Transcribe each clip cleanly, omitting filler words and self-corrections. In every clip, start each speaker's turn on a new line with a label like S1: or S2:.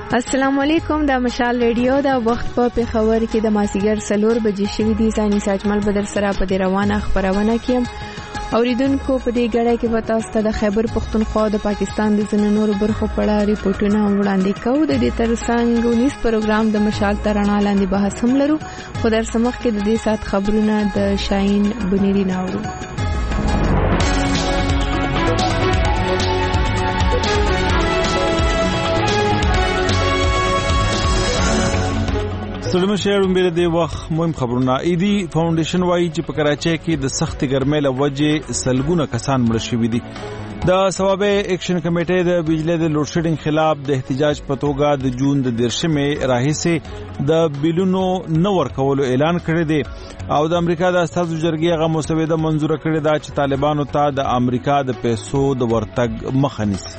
S1: السلام علیکم. د مشال ریډیو دا وخت په پیښور کې د مازیګر 4 بجې شوې دي. ځاني ساجمل بدر سره په دې روانه خبرونه کې اوریدونکو په دې غړې کې وتا ست د خیبر پختونخوا د پاکستان د زنانو برخو په اړه ریپورتونه وړاندې کوو. د دې ترڅنګ 19 پروګرام د مشال ترانه لاندې بحث هم لرو. خو در سمخ کې د دې سات خبرونه د شاهین بنيري ناوړو.
S2: سلام شهرون بیره دی وخت مهم خبرونه. ایدی فاونډیشن وایي چې په کراچۍ کې د سخت ګرمۍ له وجې سلګونه کسان مړه شوي دي. د ثوابه اکشن کمیټې د بجلی د لوډ شیډینګ خلاف د احتجاج په توګه د جون د 13 راهیسې د بیلونو نه ورکولو اعلان کړی دی او د امریکا د استازو جرګې هغه مسوده منزور کړې ده چې طالبانو ته د امریکا د پیسو د ورتګ مخه نیسي.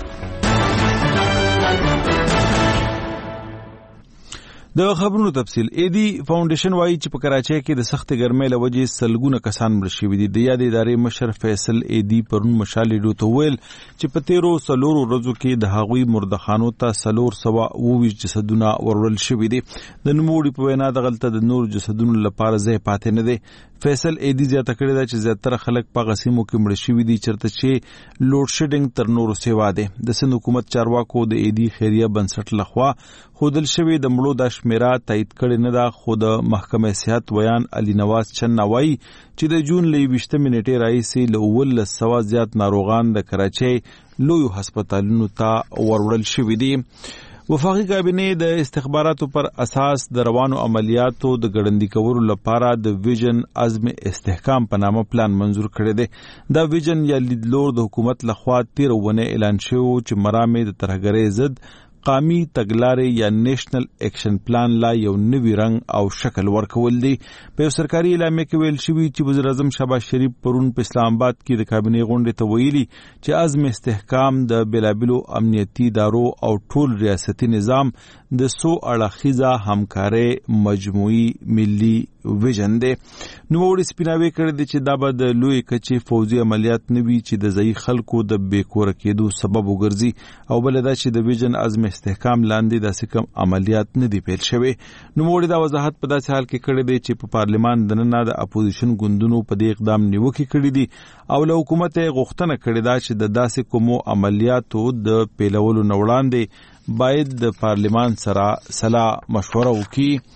S2: د خبرونو تفصیل. ایدی فاونډیشن وایي چې په کراچۍ کې د سخت ګرمۍ له وجې سلګونه کسان مړه شوي دي. د یادې ادارې مشر فیصل ایدی پرون مشال ریډیو ته ویل چې په تیرو 4 ورځو کې د هغوی مردخانو ته 422 جسدونه ورول شوي دي. د نوموړي په وینا دغلته د نور جسدونو لپاره ځای پاتې نه دی. فیصل ایدی زیاته کړې ده چې زیاتره خلک په غسیمو کې مړه شوي دي چرته چې لوډ شیډینګ تر نورو سیوا دی. د سند حکومت چارواکو د ایدی خیریه بنسټ لخوا خودل شوی د مړو د شمیره تایید کړي نه ده. خو د محکمه صحت ویان علي نواز چنه وایي چې د جون له 20 منټې راهیسې له 1900 زیات ناروغان د کراچۍ لویو هسپتالونو ته وروړل شوي دي. وفاقي کابینې د استخباراتو پر اساس د روانو عملیاتو د ګړندي کولو لپاره د ویژن عزم استحکام په نامه پلان منزور کړی دی. دا ویژن یا لیدلور د حکومت لخوا 13 ونه اعلان شوی چې مرامې د ترهګرۍ ضد قامي تګلارې یا نیشنل اکشن پلان لا یو نوی رنګ او شکل ورکول دي. په یو سرکاري اعلامیه کې ویل شوی چې وزیر اعظم شهباز شریف پرون په اسلام آباد کې د کابینې غونډې ته ویلي چې عزم استحکام د بلابلو امنیتي ادارو او ټول ریاستي نظام د سو اړخیزه همکارۍ مجموعي ملي ویژن دی. نوموړي سپیناوی کړی دی چې دا به د لوی کچې فوزي عملیات نه وي چې د ځایي خلکو د بیکوره کېدو سبب وګرځي او بل دا چې د ویژن عزم استحکام لاندې داسې کوم عملیات نه دي پیل شوي. نوموړي دا وضاحت په داسې حال کې کړی دی چې په پارلمان دننه د اپوزیشن ګوندونو په دې اقدام نیوکې کړي دي او له حکومت غوښتنه کړې ده چې د داسې کومو عملیاتو د پیلولو نه وړاندې باید د پارلمان سره صلاح مشوره وکړي.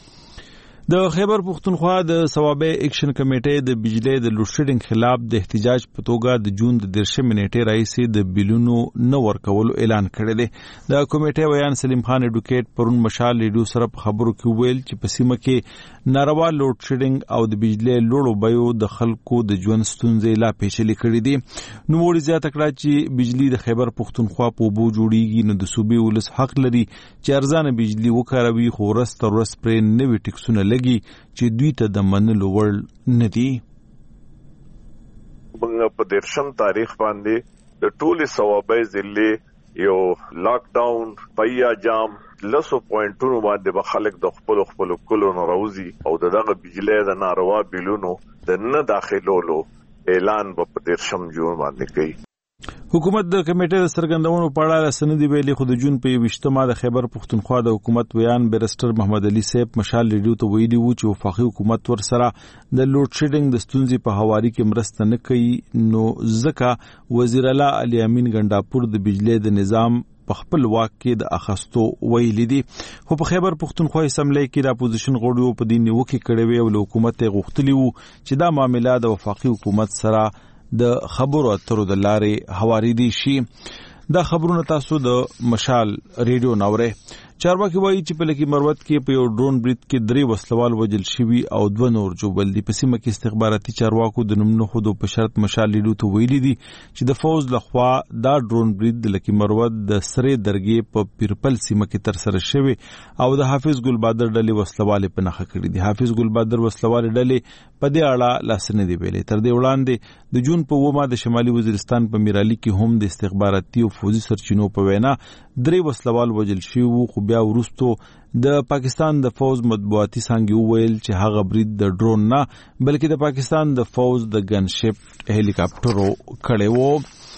S2: د خیبر پختونخوا د ثوابه اکشن کمیټې د بجلی د لوډ شیډینګ خلاف د احتجاج په توګه د جون د 13 منټې راهیسې د بیلونو نه ورکولو اعلان کړی دی. د کمیټې ویان سلیم خان اډوکیټ پرون مشال ریډیو سره په خبرو کې ویل چې په سیمه کې ناروا لوډ شیډینګ او د بجلی لوړو بیو د خلکو د ژوند ستونزې لا پیچلې کړې دي. نوموړي زیاته کړه چې بجلی د خیبر پختونخوا په اوبو جوړیږي نو د صوبې ولس حق لري چې ارزانه بجلی وکاروي خو ورځ تر ورځ پرې نوي ټیکسونه چې دوی ته د منلو وړ نه دي.
S3: موږ په 13 تاریخ باندې د ټولې ثوابه ضلع یو لاک ډاون پیا جام لسو پوینټونو باندې به خلک د خپل کلو ناروزي او دغه بجلی د ناروا بیلونو د نه داخلولو اعلان په 13 جون باندې کوي.
S2: حکومت د کمیټې د سرګندونو په اړه سندې ویلي خو د جون په 20 د خیبر پختونخوا د حکومت ویان بیرسټر محمد علي صاحب مشال ریډیو ته ویلي وو چې وفاقي حکومت ور سره د لوډ شیډینګ د ستونزې په هواري کې مرسته نه کوي نو ځکه وزیر اعلی علي امین ګنداپور د بجلی د نظام په خپل واک کې د اخستو ویلي دي. خو په خیبر پختونخوا اسمبلی کې د اپوزیشن غړو په دې نیوکه کړې وی او حکومت غوښتلی وو چې دا معاملې د وفاقي حکومت سره د خبرو اترو د لارې هواري دي شي. دا خبرونه تاسو د مشال ریډیو ناوره. چارواکي وایي چې په لکي مروت کې په یو ډرون برید کې 3 وسلوال وژل شوي او 2 نور جوړل دي. په سیمه کې استخباراتي چارواکو د نوم نه خودو په شرط مشال ریډیو ته ویلي دي چې د فوز لخوا دا ډرون برید د لکي مروت د سره درګې په پیرپل سیمه کې تر سره شوی او د حافظ ګل بادر ډلې وسلوال په نخښه کړی دي. حافظ ګل بادر وسلوال ډلې په دې اړه لاسنه دی ویلي. تر دې وړاندې د جون په 9 د شمالي وزیرستان په میرالي کې هم د استخباراتي او فوزي سرچینو په وینا 3 وسلوال وژل شوي خو بیا وروستو د پاکستان د فوز مطبوعاتي څانګې وویل چې هغه برید د ډرون نه بلکې د پاکستان د فوز د ګن شپ هلیکاپټرو کړی وو.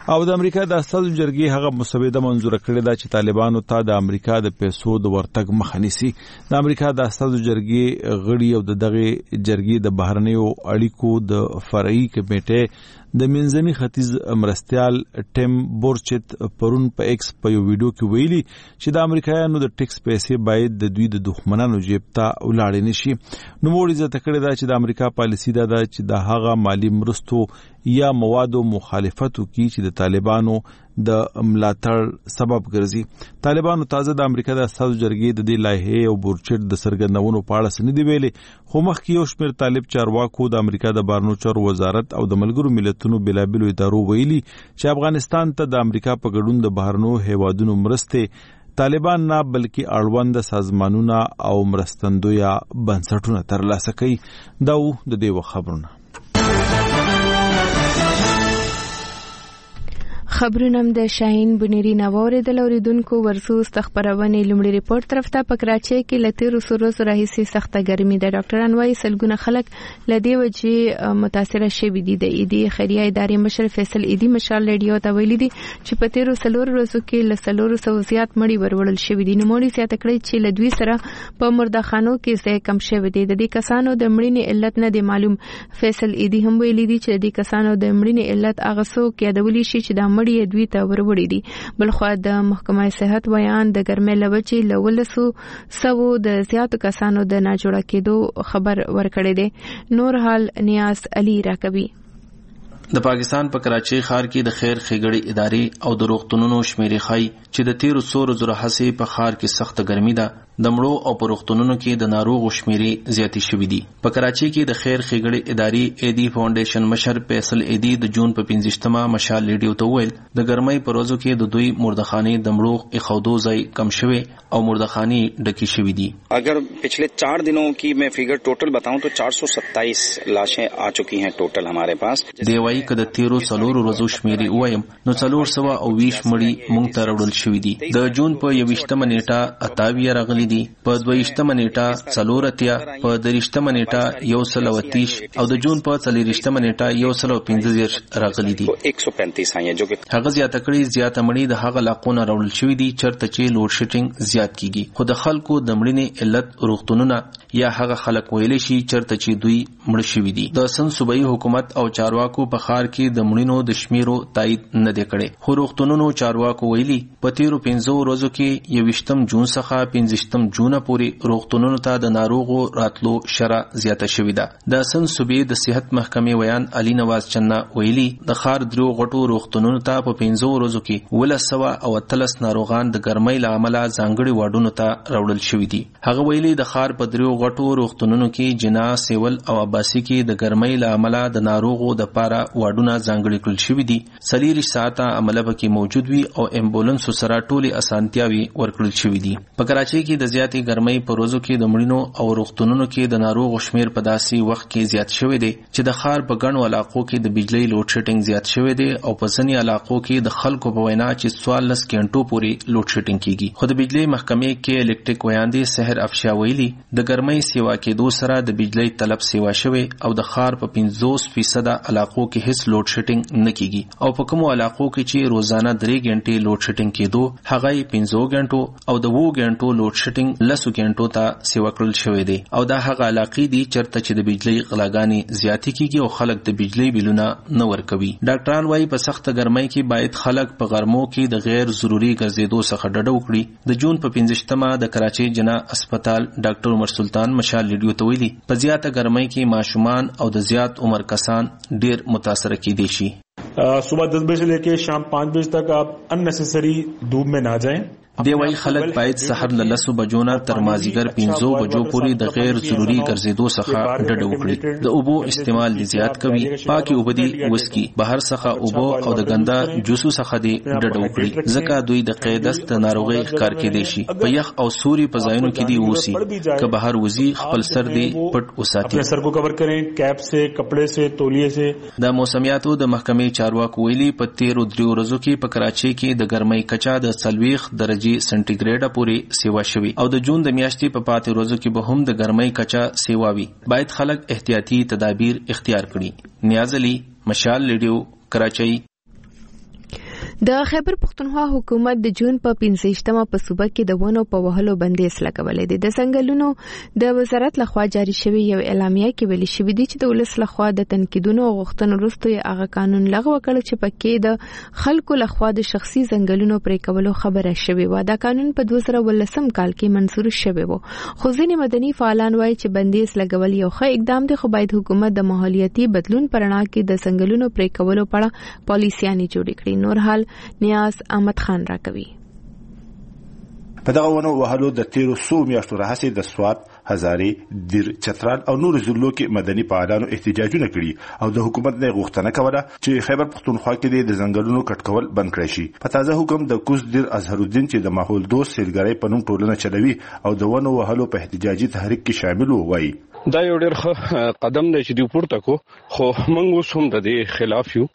S2: او د امریکا د استازو جرګې هغه مسوده منزور کړې ده چې طالبانو ته د امریکا د پیسو د ورتګ مخه نیسي. د امریکا د استازو جرګې غړي او د دغه جرګې د بهرنیو اړیکو د فرعي کمیټې د منځني ختیځ مرستيال ټیم بورچت پرون په ایکس په یو ویډیو کې ویلي چې د امریکایانو د ټیکس پیسې باید د دوی د دښمنانو جیب ته ولاړې نشي. نو موږ زه تکړه دا چې د امریکا پالیسی دا ده چې د هغه مالی مرستو یا موادو مخالفتو کی چې د طالبانو د ملاتړ سبب ګرځي. طالبانو تازه د امریکا د استازو جرګې د دې لایحې او بورچت د سرګندونو په اړه سند دی ویلي، خو مخکې یو شمېر طالب چارواکو د امریکا د بهرنیو چارو وزارت او د ملګرو ملتونو بېلابېلو ادارو ویلي چې افغانستان ته د امریکا په ګډون د بهرنیو هیوادونو مرستې طالبان نه بلکې اړوند سازمانونه او مرستندویه بنسټونه ترلاسه کوي. دا د دې خبرونه
S1: خبرونه د شاهین بنيري نووریدل اوریدونکو ورسوس تخبرونه لومړی ریپورت طرف ته په کراچۍ کې لتیر سروز راهیسي سخته ګرمي د ډاکټران وايي سلګونه خلک لدی وجې متاثر شوي دي. د ایدي خیریه ادارې مشر فیصل ایدي مشال ریډیو ته ویلي دي چې په تیرو سلور ورځو کې له سلور سو زیات مړي ورول شوي دي. نو مړي زیات کړي چې لدوی سره په مردخانو کې ځای کم شوي دي. د دې کسانو د مړینې علت نه دی معلوم. فیصل ایدي هم ویلي دي چې د دې کسانو د مړینې علت هغه څه کې یادولې شي چې د مړي دوی ته وروړي دي. بلخو د محکمه صحت بیان د ګرمۍ لوجې لولسو سو د زیاتو کسانو د ناجوړه کېدو خبر ورکړی دی. نور حال نیاز علي راکوي.
S4: د پاکستان په کراچۍ ښار کې د خیر ښېګړې ادارې او د روغتونونو شمیرې ښایي چې د تیرو څو ورځو راهیسې په ښار کې سخته ګرمي ده. د مړو او په روغتونونو کې د ناروغو شمیرې زیاتې شوې دي. په کراچۍ کې د خیر ښېګړې ادارې ایدي فاونډیشن مشر فیصل ایدي د جون په 15مه مشال ریډیو ته وویل د ګرمۍ په ورځو کې د دوی مردخانې د مړو ایښودو ځای کم شوی او مردخانې ډکې شوې دي.
S5: اگر پچھلے 4 دنوں کی میں فگر ټوټل بتاؤں تو 427 لاشیں آ چکی ہیں ټوټل ہمارے پاس.
S4: دی وايي که د تیرو څلورو ورځو شمیرې ووایم نو 420 مړي موږ ته راوړل شوي دي. د جون په 21مه نیټه 28 راغلي دي، په 22مه نیټه 4 په 23مه نیټه 130 او د جون په 24مه نیټه 115 راغلي دي.
S5: 135 آئیں جو کہ
S4: هغه زیاته کړي زیاته مړي د هغه علاقونو راوړل شوي دي چرته چې لوډ شیډینګ زیات کیږي. خو د خلکو د مړینې علت روغتونونه یا هغه خلک ویلي شي چرته چې دوی مړ شوي دي. د سن صوبایي حکومت او چارواکو په ښار کې د مړینو د شمیرو تایید نه دی کړی. خو روغتونونو چارواکو ویلي په تیرو 15 ورځو کې 21 جون څخه 15 جون پورې روغتونونو ته د ناروغو راتلو شرح زیاته شوې ده. د سن صوبې د صحت محکمې ویان علي نواز چنه ویلي د ښار درو غټو روغتونونو ته په 15 ورځو کې 1913 ناروغان د ګرمۍ له امله ځانګړي واډونو ته راوړل شوي دي. هغه ویلي د ښار په درو غټو روغتونونو کې جنا، سیول او عباسي کې د ګرمۍ له امله د ناروغو د پاره واډونه ځانګړي کړل شوي دي. 40 ساعته عمله پکې موجود وي او امبولانس سره ټولي اسانتیاوي ورکړل شوي دي. په کراچۍ کې د زیاتې ګرمۍ په ورځو کې د مړینو او روغتونونو کې د ناروغو شمیر په داسې وخت کې زیات شوی دی چې د ښار په ګڼو علاقو کې د بجلی لوډ شیډینګ زیات شوی دی او په ځینې علاقو کې د خلکو په وینا چې 14 غنټو پورې لوډ شیډینګ کیږي. خو د بجلی محکمې کې الکتریک ویاندې سحر افشا ویلي د ګرمۍ سیوا کېدو سره د بجلی طلب سیوا شوی او د ښار په 50% علاقو کې هیڅ لوډ شیډینګ نه کیږي او په کومو علاقو کې چې روزانه 3 غنټې لوډ شیډینګ کېدو هغه 15 غنټو او د 2 غنټو لوډ شیډینګ 10 غنټو ته سیوا کړل شوی دی. او دا هغه علاقې دي چرته چې د بجلی غلاګانې زیاتې کیږي او خلک د بجلی بیلونه نه ورکوي. ډاکټران وايي په سخت ګرمۍ کې باید خلک په غرمو کې د غیر ضروري ګرځېدو څخه ډډه وکړي. د جون په 15مه د کراچۍ جنا اسپیټال ډاکټر عمر سلطان مشال ریډیو ته ویلي په زیاته ګرمۍ کې ماشومان او د زیات عمر کسان ډیر متاثر کیدي شي.
S6: صبح 10 بجے سے لے کے شام 5 بجے تک آپ اننیسیسری دھوپ میں نہ جائیں.
S4: دی وايي خلک باید سحر له 10 بجو نه تر مازیګر 15 بجو پورې د غیر ضروري ګرځېدو څخه ډډه وکړي. د اوبو استعمال زیات کوي، پاکي اوبه دي وسکي، بهر څخه اوبو او د ګندا جوسو څخه دي ډډه وکړي ځکه دوی د قیدست ناروغي ښکار کېدي شي. په یخ او سوري په ځایونو کې دی وسی که بهر وزي خپل سر دی پټ وساتي.
S6: سر کو کور کړئ کیپ سے، کپڑے سے، تولیے سے.
S4: د موسمیاتو د محکمې چارواکو ویلي په 13 ورځو کې په کراچۍ کې د ګرمۍ کچا د 40 درجه سنټیګریډ پورې سیوا شوی او د جون د میاشتې په پاتې ورځو کې به هم د ګرمۍ کچا سیوا وي. باید خلک احتیاطي تدابیر اختیار کړي. نیاز علي، مشال ریډیو، کراچۍ.
S1: د خیبر پختونخوا حکومت د جون په 15مه په صوبه کې د ونو په وهلو بندیز لګولې ده. د څنګهلونو د وزارت لخوا جاری شوی یو اعلامیه کې ویل شوی دی چې د ولس لخوا د تنقیدونو غوښتنو وروسته هغه قانون لغوه کړ چې پکې د خلکو لخوا د شخصي څنګهلونو پرې کولو خبره شوی و. دا قانون په 2018 کال کې منظور شوی و، خو ځینې مدني فعالان وایي چې بندیز لګول یو ښه اقدام دی، خو باید حکومت د ماحولیاتي بدلون پر رڼا کې د څنګهلونو پرې کولو په اړه پالیسیانې جوړې کړي. نور حال نیاز احمد خان راکوي.
S7: په دغه ونو وهلو د تیرو 100 میاشتو راهیسې د سوات، هزاري، دیر، چترال او نور ضلعو کې مدني فعالانو احتجاجونه کړي او د حکومت نه غوښتنه کوله چې خیبر پختونخوا کې د ځنګلونو کټکول بند کړي شي. په تازه حکم د کوز دیر اظهرالدین چې د ماحول دوست سیلګرۍ په نوم ټولنه چلوي او د ونو وهلو په احتجاجي تحریک کې شامل وایي
S8: دا یو ډېر ښه قدم دی چې دوی پورته کو، خو موږ اوس هم د دې خلاف یو.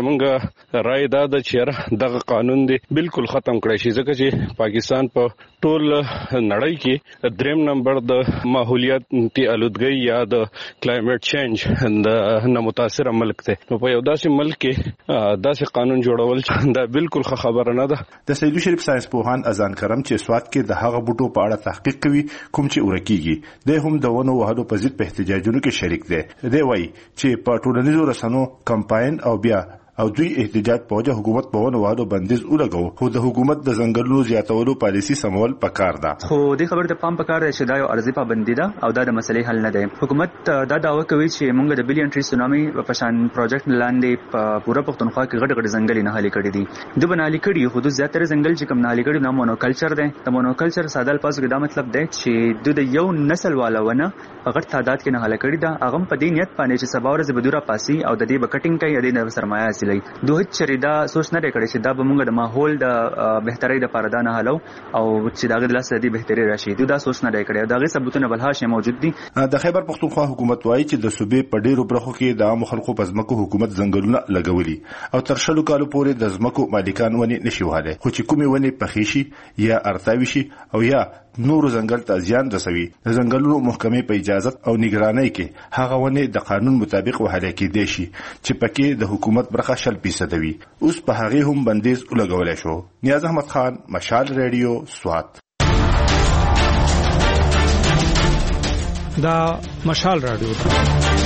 S8: زمونږ رائے دا ده چې دغه قانون دی بالکل ختم کړی شي، ځکه چې پاکستان په ټول نړۍ کې دریم نمبر د ماحولیاتي آلودګۍ یا د کلایمټ چینج د نامتاثر ملک دی. نو په یو داسې ملک کې داسې قانون جوړول چې دا بالکل ښه خبره نه ده.
S7: د سیدو شریف ساينس پوهان اذان کرم چې سوات کې د هغه بوټو په اړه تحقیق کوي کوم چې ورکیږي، د هم د ونو وهلو په ضد په احتجاجونو کې شریک دی. دی وایي چې په ټولنیزو رسنیو کمپاین او بیا او دوی احتجاج په وجه حکومت په ونو وهلو بندیز ولګو، خو د حکومت د ځنګلونو زیاتولو پالیسي سمول پکار ده.
S9: خو دې خبر ته پام پکار دی چې دا یو ارزي پابندي ده او دا د مسلې حل نه دی. حکومت دا دعوه کوي چې موږ د بلین ټری سونامي په شان پروجیکټ لاندې په پورا پښتونخوا کې غټ غټ ځنګل نه حالي کړی دي. د بنالي کړي خو د زیاتره ځنګل چې کوم نه حالي کړي نو مونوکلچر دی. د مونوکلچر ساده الفاظ کې دا مطلب دی چې د یو نسل والونه په غټ تعداد کې نه حالي کړي دا هغه په دې نیت باندې چې سبا ورځ بدوره پاسي او د دې بکټینګ کوي د دې سرمایه حاصلې. دوه دا سوچ نه کړی چې دا به موږ د ماحول د بهترۍ د پاره دا نه حلو او چې داغه د لاس د بهتري راشي. دا سوچ نه کړی، داغه ثبوتونه بلها شی موجود دي.
S7: د خیبر پختونخوا حکومت وایي چې د صوبې په ډیرو برخو کې د عام خلکو په ځمکو حکومت ځنګلونه لګولي او تر شلو کالو پورې د ځمکو مالکان ونی نشي وهاله، خو چې کومې ونی پخې شي یا ارتاوي شي او یا نور ځنګل ته زیان رسوي، د ځنګلونو محکمې په اجازه او نگرانۍ کې هغه ونی د قانون مطابق وهاله کېدې شي چې پکې د حکومت برخه 0% وي. اوس په هغه هم بندیز ولګولای شو. نیاز احمد خان، مشال ریډیو، سوات.
S10: دا مشال رادیو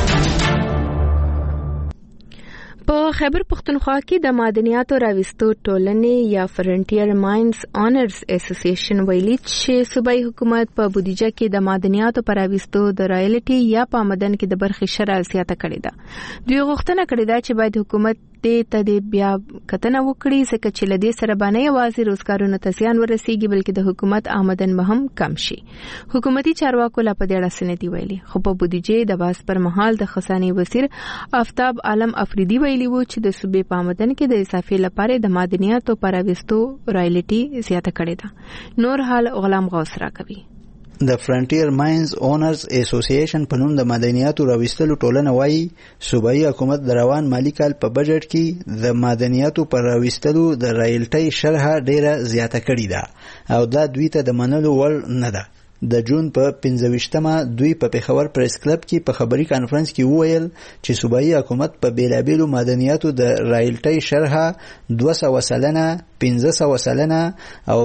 S1: په خیبر پختونخوا کې د معدنیاتو راوستو ټولنې یا فرنټیر ماینز اونرز اسوسییشن ویلي چې صوبایي حکومت په بودیجه کې د معدنیاتو پر راوستو د رایلټي یا په آمدن کې د برخې شرع زیاته کړې ده. دوی غوښتنه کړې ده چې باید حکومت ته د بیا کتنه وکړي، ځکه چې لدې سره باندې یوازې روزګارونو ته زیان ورسیږي بلکې د حکومت آمدن به هم کم شي. حکومتي چارواکو لا په دې اړه سندې ویلي، خو په بودیجه د باس پر مهال د خزانه وزیر آفتاب عالم افریدي ویلي وو چې د صوبې په آمدن کې د اضافي لپاره د معدنیاتو پر راوستو رایلټي زیاته کړې ده. نور حال غلام غوث راکوي.
S11: د فرنټیر ماینز اونرز اسوسییشن په نوم د معدنیاتو راوستلو ټولنه وایي صوبایي حکومت د روان مالی کال په بجټ کې د معدنیاتو پر راوستلو د رایلټي شرح ډیره زیاته کړې ده او دا دوی ته د منلو وړ نه ده. د جون په 15مه دوی په پیښور پریس کلب کې په خبري کانفرنس کې وویل چې صوبایي حکومت په بیلابیلو معدنیاتو د رایلټي شرح 200 سلنه، 1500 سلنه او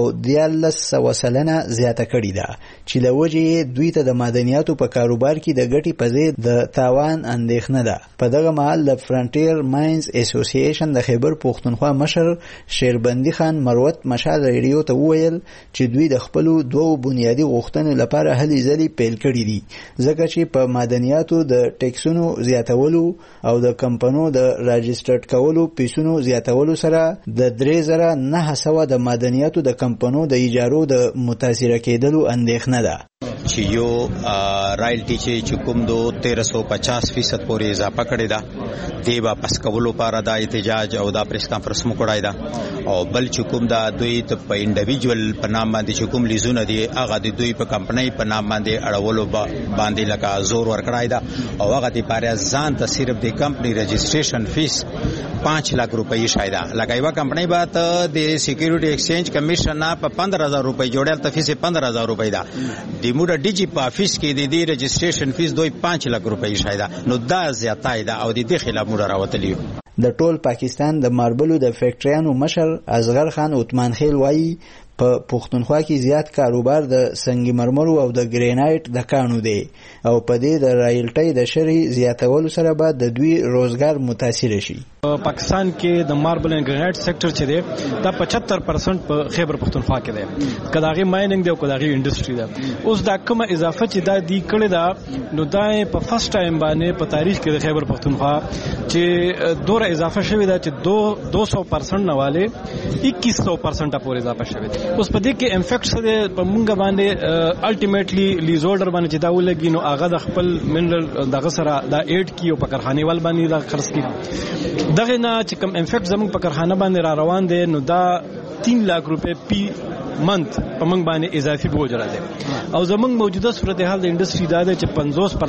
S11: 1300 سلنه زیاته کړې ده چې له وجې دوی ته د معدنیاتو په کاروبار کې د ګټې په ضد د تاوان اندېښنه ده. په دغه مهال د فرنټیر ماینز اسوسییشن د خیبر پختونخوا مشر شیربندي خان مروت مشال ریډیو ته وویل چې دوی د خپل دوه بنیادی غوښتنو لپاره هلي ځلي پیل کړي دي، ځکه چې په معدنیاتو د ټیکسونو زیاتولو او د کمپنیو د راجسترډ کولو پیسونو زیاتولو سره د 3900 د معدنیاتو د کمپنیو د ایجارو د متاثر کېدلو اندېښنه ده.
S12: چې یو رایلټي چې کوم دو 1350% پورې اضافه کړی دا دی واپس کولو لپاره دا احتجاج او دا پریس کانفرنس مو کړای دا او بل چې کوم دا دوی ته په انډیویډوال په نام باندې چې کوم لیزونه دي هغه د دوی په کمپنۍ په نام باندې اړولو باندې لکه زور ور کړای دا او هغه د پاره ځان ته صرف د کمپنۍ رجسټریشن فیس 5 लाख रुपए شایده لکه یو کمپنۍ به ته د سکیورټي ایکسچینج کمیشن نه په 15000 روپۍ جوړل ته فیس 15000 روپۍ دا د موډ ډي جی په افیس کې د دې رجسټریشن فیس دوی 5 लाख روپۍ شایده نو دا زیاتای دا او د دې خلاف موډ راوتلی.
S11: د ټول پاکستان د ماربلو د فیکټریانو مشر اصغر خان عثمان خیل وایي په پښتونخوا کې زیات کاروبار د سنگ مرمرو او د ګرینایټ د کانو دی او په دې د رایلټۍ د شری زیاتولو سره به د دوی روزګار متاثر شي.
S10: پاکستان کې د ماربل اند ګرینایټ سېکټر چې دی دا 75% په خیبر پښتونخوا کې دی، کداغي مایننګ دی او کداغي انډستری ده. اوس دا کومه اضافه چې دا دی کړی دا نو دا په فرست ټایم باندې په تاریخ کې د خیبر پښتونخوا چې دوره اضافه شوې ده چې 200% نه والے 2100% پورې اضافه شوې ده. اوس په دې کې امفیکټ سره په مونږ باندې الټیمیټلی لیز هولډر باندې چې دا ولګي نو هغه د خپل منرل دغه سره دا ایډ کی او په کارخانه ول باندې دا خرڅ کی دغه نه چې کوم امفیکټ زموږ په کارخانه باندې را روان دي نو دا 3 लाख रुपए پی منت په موږ باندې اضافي بوج راځي او زموږ موجوده صورتحال د انډستری دا ده چې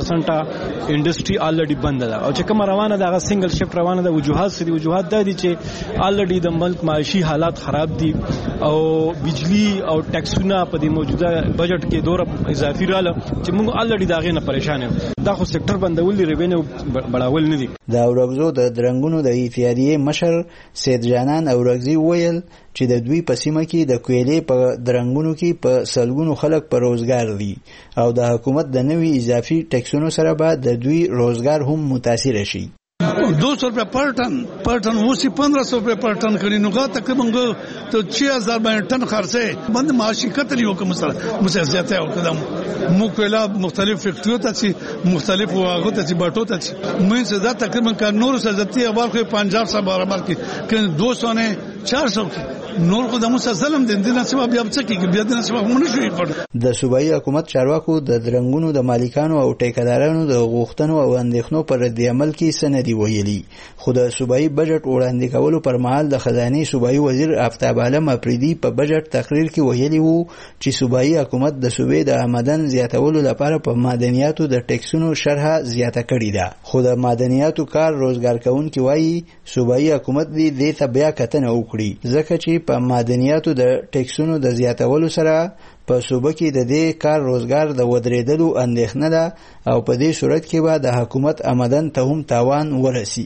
S10: 50% انډستری الریډي بند ده او چې کوم روانه ده هغه سنگل شفت روانه ده. وجوهات دا دي چې الریډي د ملک معاشي حالات خراب دي او بجلی او ټیکسونه په دې موجوده بجټ کې دوره اضافي رااله چې موږ الریډي داغه نه پریشان یو. دا خو سېکټر بندول دی ریوینیو بڑاول نه دي.
S11: د اورغزو د درنګونو د اتحادیې مشر سید جانان اورغزي ویل چې د دوی په سیمه کې د کویلې په درنګونو کې په سلګونو خلک په روزګار دي او د حکومت د نوي اضافي ټیکسونو سره به د دوی روزګار هم متاثر شي.
S13: 200 रुपए पर टन वो 1500 रुपए पर टन करी नुका तकरीबन तो 6000 टन खर्चे बंद माशी कतरी हो मुझे ज्यादा है कदम मुकला मुख्तलिफ फैक्ट्रियों तक मुख्तलिफ वागों तक बाटों तक मैं से ज्यादा तकरीबन का 900 से ज्यादा अबार के पंजाब से बराबर की 200 ने 400 की نور کو د مسلسلم د دې نسبه بیا څه کیږي بیا د نسبه مونږ شوي پړ.
S11: د صوبایي حکومت چارواکو د درنګونو د مالکانو او ټیکدارانو د غوښتنو او اندېښنو پر رد عمل کې سندي ویلي خو د صوبایي بجټ وړاندې کولو پر مهال د خزانه صوبایي وزیر آفتاب عالم افریدي په بجټ تقریر کې ویلي وو چې صوبایي حکومت د صوبې د آمدن زیاتولو لپاره په معدنیاتو د ټیکسونو شرحه زیاته کړې ده خو د معدنیاتو کار روزګار کوونکي وایي صوبایي حکومت دې ته بیا کتنه وکړي ځکه چې په معدنیاتو د ټیکسونو د زیاتولو سره په صوبه کې د دې کار روزګار د ودرېدلو اندېښنه ده او په دې صورت کې به د حکومت آمدن ته هم تاوان ورسي.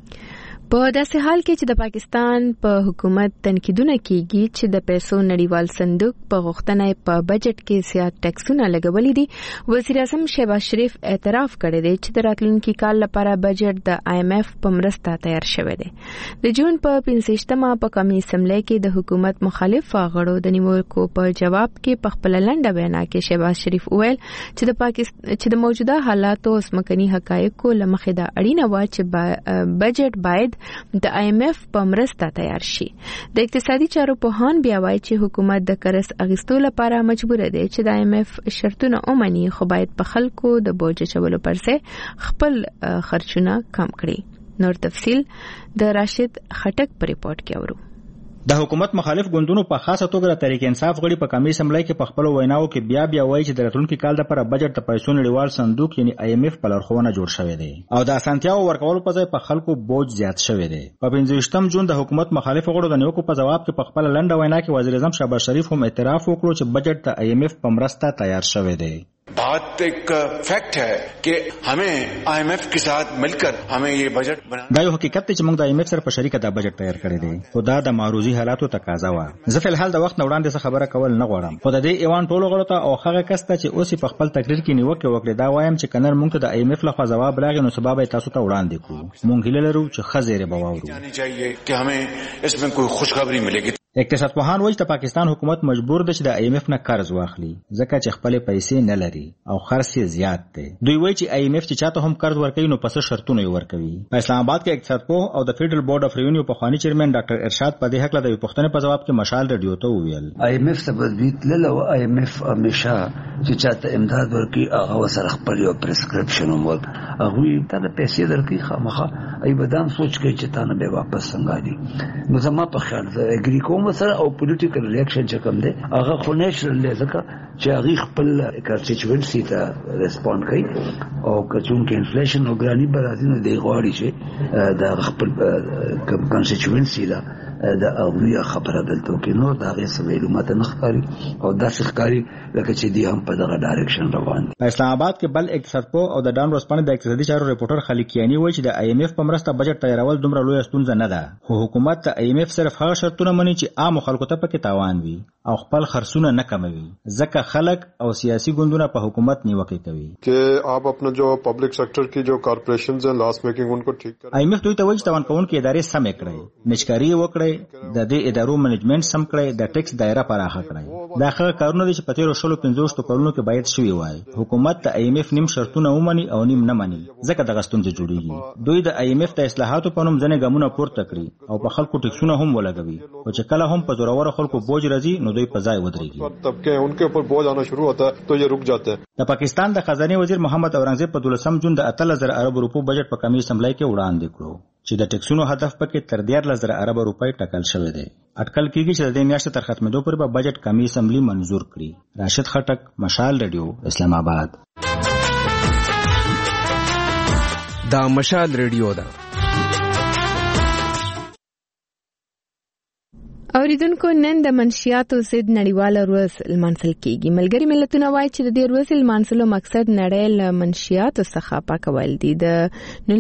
S1: په داسې حال کې چې د پاکستان په حکومت تنقیدونه کیږي چې د پیسو نړیوال صندوق په غوښتنه په بجټ کې زیات ټیکسونه لګولي دي، وزیر اعظم شهباز شریف اعتراف کړی دی چې د راتلونکي کال لپاره بجټ د IMF په مرسته تیار شوی دی. د جون په 15مه په قومي اسمبلی کې د حکومت مخالف غړو د نیوکو په جواب کې په خپل لنډه وینا کې شهباز شریف وویل چې د موجوده حالاتو اسمکني حقایقو لمخې دا اړینه و چې بجټ باید د IMF په مرسته تیار شي. د اقتصادي چارو پوهان بیا وایي چې حکومت د قرض اخیستو لپاره مجبور دی چې د IMF شرطونه ومني خو باید په خلکو د بوج اچولو پرځای خپل خرچونه کم کړي. نور تفصیل د راشد خټک په ریپورت کې اورو.
S14: د حکومت مخالف ګوندونو په خاصه توګه د تحریک انصاف غړي په قومي اسمبلی کې په خپل ویناو کې بیا وایي چې د راتلونکي کال لپاره بجټ د پیسو نړیوال صندوق یعنی IMF په لارښوونه جوړ شوی دی او د اسانتیاو ورکولو په ځای په خلکو بوج زیات شوی دی. په 15 جون د حکومت مخالف غړو د نیوکو په جواب کې په خپل لنډه وینا کې وزیر اعظم شهباز شریف هم اعتراف وکړو چې بجټ د IMF په مرسته تیار شوی دی.
S15: बात एक फैक्ट है कि हमें IMF के साथ मिलकर हमें ये बजट बनाना
S14: دا یو حقیقت دی چې موږ د IMF سره په شریکه دا بجټ تیار کړی دی خو دا د معروضي حالاتو تقاضا و. زه په الحال د وخت نه وړاندې څه خبره کول نه غواړم خو د دې ایوان ټولو غړو ته او هغه کس ته چې اوس په خپل تقریر کې نیوکه وکړي دا وایم چې کنر موږ ته د IMF لخوا جواب راغی نو سبب تاسو ته وړاندې کوو. موږ هیله لرو چې خزیره بواورو
S15: جاني चाहिए कि हमें इसमें कोई खुशखबरी मिलेगी.
S14: اقتصاد پوهان وایي چې پاکستان حکومت مجبور دی چې د IMF نه قرض واخلي ځکه چې خپل پیسې نه لري او خرڅ یې زیات دی. دوی وایي چې IMF چې چاته هم قرض ورکوي نو پس شرطونه یې ورکوي. په اسلام آباد کې اقتصاد پوه او د فیډرل بورډ اف ریونیو پخوانی چیرمن ډاکټر ارشاد په دې حق له د پښتنې په جواب کې مشال رادیو ته وویل
S16: IMF تبدیل له IMF همیشه چې چاته امداد ورکوي هغه وسره خپل یو پرسکرپشن ور هغه ته پیسې درکوي خامخا ای بدام سوچ کوي چې تانه به واپس څنګه دي. نو زما په خیال د اګری کوم سره او پولیټیکل ریاکشن چې کوم دی هغه خو نېچرل دی ځکه چې هغه خپل کنسټیچوئنسي ته ریسپونډ کوي او کچون کې انفلیشن او ګرانی برازي نه دی غواړي چې د خپل کنسټیچوئنسي دا د اوریه خبره دلته کې نور دا غي سویلو ماته نخاري او دا ښکاری لکه چې دی هم په دغه ډایرکشن روان دي.
S14: په اسلام آباد کې بل اقتصاد پو او د ډان ورسپانه د اقتصادي چارو ریپورټر خلیقیانی وایي چې د آی ایم ایف په مرسته بجټ تیارول دومره لوی ستونزه نه ده، خو حکومت د آی ایم ایف صرف هغه شرطونه مني چې عام خلکو ته پکې تاوان وي او خپل خرڅونه نه کموي، ځکه خلک او سیاسي ګوندونه په حکومت نیوکه کوي
S17: कि आप अपना जो पब्लिक सेक्टर की जो कॉर्पोरेशंस हैं लॉस मेकिंग उनको ठीक करें.
S14: آی ایم ایف دوی ته وایي چې تاوان کوونکې ادارې سمې کړئ، نشکاري وکړئ، د دې ادارو منیجمنت سم کړئ، د ټیکس دایره پراخه کړئ. دا هغه کارونه دي چې په تیرو 15 کلونو کې باید شوي وای. حکومت د آی ایم ایف نیم شرطونه ومني او نیم نه مني، ځکه دغه ستونزې جوړیږي. دوی د آی ایم ایف د اصلاحاتو په نوم ځنې ګامونه پورته کړي او په خلکو ټیکسونه هم ولګوي، او چې کله هم په زورور خلکو بوج راځي نو دوی په ځای ودرېږي.
S17: طبقه उनके ऊपर बोझ आना शुरू होता है तो ये रुक जाते हैं.
S14: د پاکستان د خزانه وزیر محمد اورنګزیب په 12 جون د 8000 ارب روپو بجټ په قومي اسمبلی کې وړاندې کړو چې د ټیکسونو هدف پکې تر 14000 ارب روپۍ ټاکل شوی دی. اټکل کیږي چې د دې میاشتې تر ختمېدو پورې به بجټ قومي اسمبلی منظور کړي. راشد خټک، مشال ریډیو، اسلام آباد.
S18: دا مشال ریډیو ده.
S1: اوریدونکو نن د منشیاتو ضد نړیواله ورځ لمانځل کیږي. ملګري ملتونه وایي چې د دې ورځې لمانځلو مقصد نړۍ له منشیاتو څخه پاکول دي. د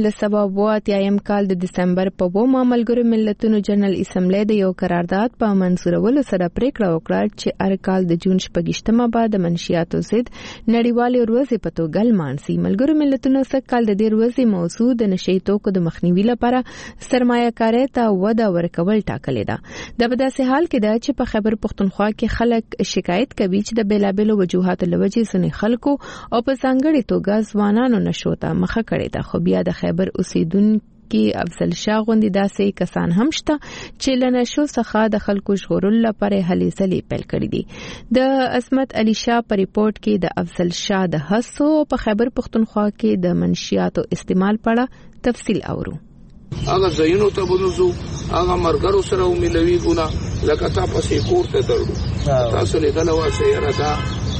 S1: 1982 کال د دسمبر په 2 ملګرو ملتونو جنرال اسمبلی د یو قرارداد په منظورولو سره پریکړه وکړه چې هر کال د جون 28 بعد د منشیاتو ضد نړیواله ورځ په توګه لمانځي. ملګرو ملتونو سږ کال د دې ورځې موضوع د نشئی توکو د مخنیوي لپاره سرمایه‌کارۍ ته وده ورکول ټاکلې ده. د داسې حال کې ده چې په خیبر پختونخوا کې خلک شکایت کوي چې د بیلابیلو وجوهاتو له وجې ځینې خلکو او په ځانګړې توګه ځوانانو نشو ته مخه کړې ده. خو بیا د خیبر اوسیدونکي افضل شاه غوندې داسې کسان هم شته چې له نشو څخه د خلکو ژغورلو لپاره هلې ځلې پیل کړي دي. د عصمت علي شاه په ریپورت کې د افضل شاه د هڅو په خیبر پختونخوا کې د منشیاتو استعمال په اړه تفصیل اورو.
S19: هغه ځایونو ته بنوزو، هغه مرګرو سره وملوي ګونه لکه تا پسې کور ته درلو تاسو لیدل واسه یاره دا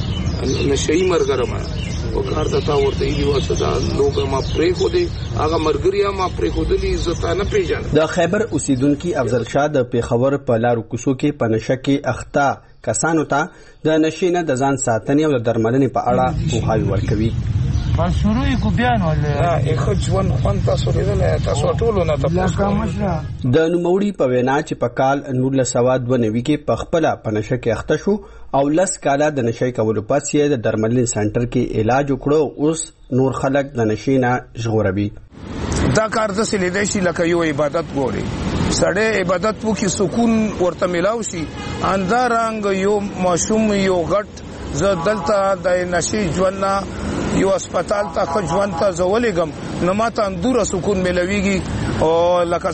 S19: نشئی مرګره ما او کار ته تا ورته دی واسه دا لوګ ما پرې خو دی هغه مرګریا ما پرې خو دی عزت نه پیژن.
S20: د خیبر اوسیدونکو افضل شاه د پیښور په لارو کوڅو کې په نشه کې اخته کسانو ته د نشې نه د ځان ساتنې او د درملنې په اړه پوهاوی ورکوي.
S19: شروعي کو بیان ولې اخو ځوان خوان تاسو لیدل تاسو ټول نه تاسو
S20: د نوموړي په وینا چې په کال 1992 کې په خپل پنشه کې اخته شو او 10 کاله د نشي کولو پس یې د درملنې سنټر کې علاج وکړو. اوس نور خلک د نشې نه ژغوربي.
S19: دا کار د سلیدې شي لکه یو عبادت ګوري سړی عبادت وکي سکون ورته ملاو شي اندارنګ یو ماشوم یو غټ ز دلته د نشي ژوند یو هسپتال ته خجوان ته زولېګم نو ماته اندوره سکون ملويږي او لکه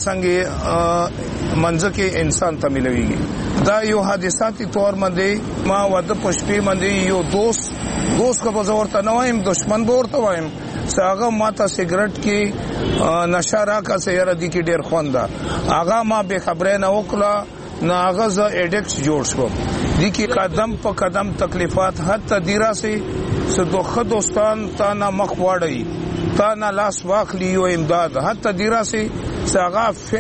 S19: څنګه منځ کې انسان ته ملويږي. دا یو حادثاتي تور باندې ما وده پښپې باندې یو دوست کا بزورته نه وایم دشمن ورته وایم ساغه ماته سیګریټ کې نشه راکا سیاره دي کې ډیر خوانده هغه ما به خبره نه وکړه نه هغه ز اډکټ جوړ شو دي کې قدم په قدم تکلیفات حتی دیرا سي صدوخه دوستان تا نه مخ واړی تا نه لاس واخلی یو امداد حتی دیرا سي ساغه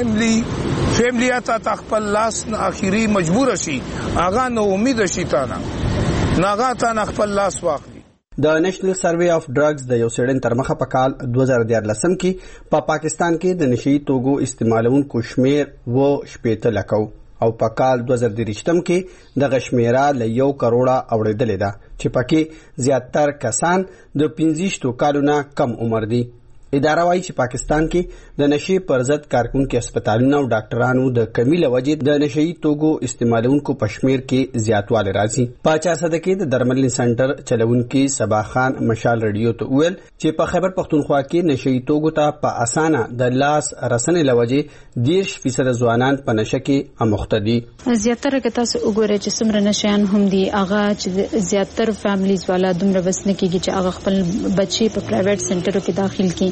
S19: فیملی اتا تخپل لاس اخیری مجبور شي هغه نو امید شي تا نه ناغه تا نه خپل لاس واخلی.
S20: د نېشنل سروې اف ډرګز د یو سړن تر مخه په کال 2013 کې په پاکستان کې د نشئی توکو استعمالونکو شمیر و 18 لکو او په کال 2023 کې د غشمیره ل 1 کروڑه اوریدلې ده چې پکې زیاتره کسان د 15 کالو نه کم عمر دي. اداره وايي چې پاکستان کې د نشي پر ضد کارکونکو هسپتالونو او ډاکټرانو د کمی له وجې د نشئی توکو استعمالونکو پښمیر کې زیاتوالی راځي. په 40 کې د درملنې سنټر چلونکي صبا خان مشال ریډیو ته ویل چې په خیبر پختونخوا کې نشئی توکو ته په اسانه د لاس رسنې له وجې 10% ځوانان په نشه کې اموخته دي.
S21: زیاتره کې تاسو وګورئ چې څومره نشيان هم دي هغه چې زیاتره فیملیز والا دومره وسنه کېږي چې هغه خپل بچي په پرایویټ سنټرو کې داخل کړي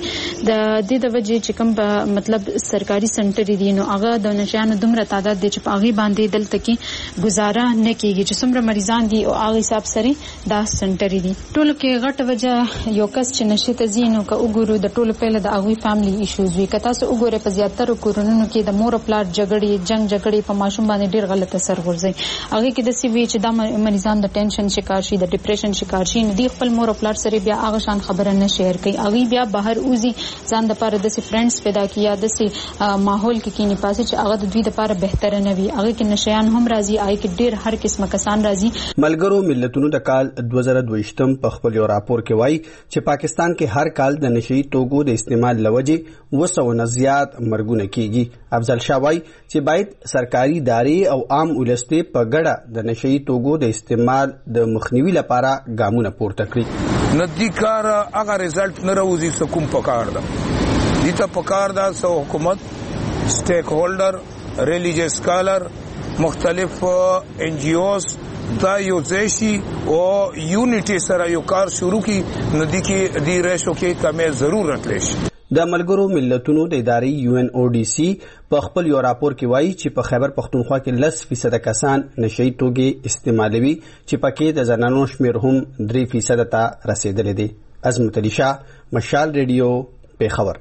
S21: د دې د وجې چې کوم مطلب سرکاري سنټر دي نو هغه د نشانو دومره تعداد دي چې په هغه باندې دلته کې گزاره نه کیږي چې څومره مریضان دي او هغه حساب سره دا سنټر دي ټول کې غټ وجه یو کس چې نشي ته زینو که وګورو د ټولو په لاره د هغه فاميلي ایشوز وي کته سو وګوره په زیاتره کورونو کې د مور پلار جګړې په ماشوم باندې ډیر غلط اثر ورځي هغه کې د سی وی چې د مریضان د ټینشن شکار شي د ډیپریشن شکار شي نو دی خپل مور پلار سره بیا هغه شان خبره نه شیر کوي هغه بیا بهر اوزي ځان د پاره د سی فرندز پیدا کیا د سی ماحول کې کینی پاسه چې هغه د دوی د پاره بهتر نه وي هغه کې نشيان هم راځي آی کې ډیر هر قسمه کسان راځي
S20: ملګرو ملتونو د کال 2022 په خپل یو راپور کې وایي چې پاکستان کې هر کال د نشئی توکو د استعمال لوجه 200 نه زیات مرګونه کیږي افضل شاه وایي چې باید سرکاري ادارې او عام ولسته په ګډه د نشئی توکو د استعمال د مخنیوي لپاره ګامونه پورته کړي
S19: ندی کار هغه ریزلټ نه راوځي سکم پکار ده دته پکار ده سو حکومت سټیک هولډر ریلیجیس سکالر مختلف ان جی اوز دا یو ځای او یونټي سره یو کار شروع کی ندی کې دی ریشو کې کمې ضرورت لشي
S20: د ملګرو ملتونو د ادارې یو ان او ډي سي په خپل یو راپور کې وایي چې په خیبر پختونخوا کې 10% کسان نشئی توکي استعمالوي چې پکې د زنانو شمیر هم 3% ته رسیدلی دی عظمت علي شاه مشال ریډیو پیښور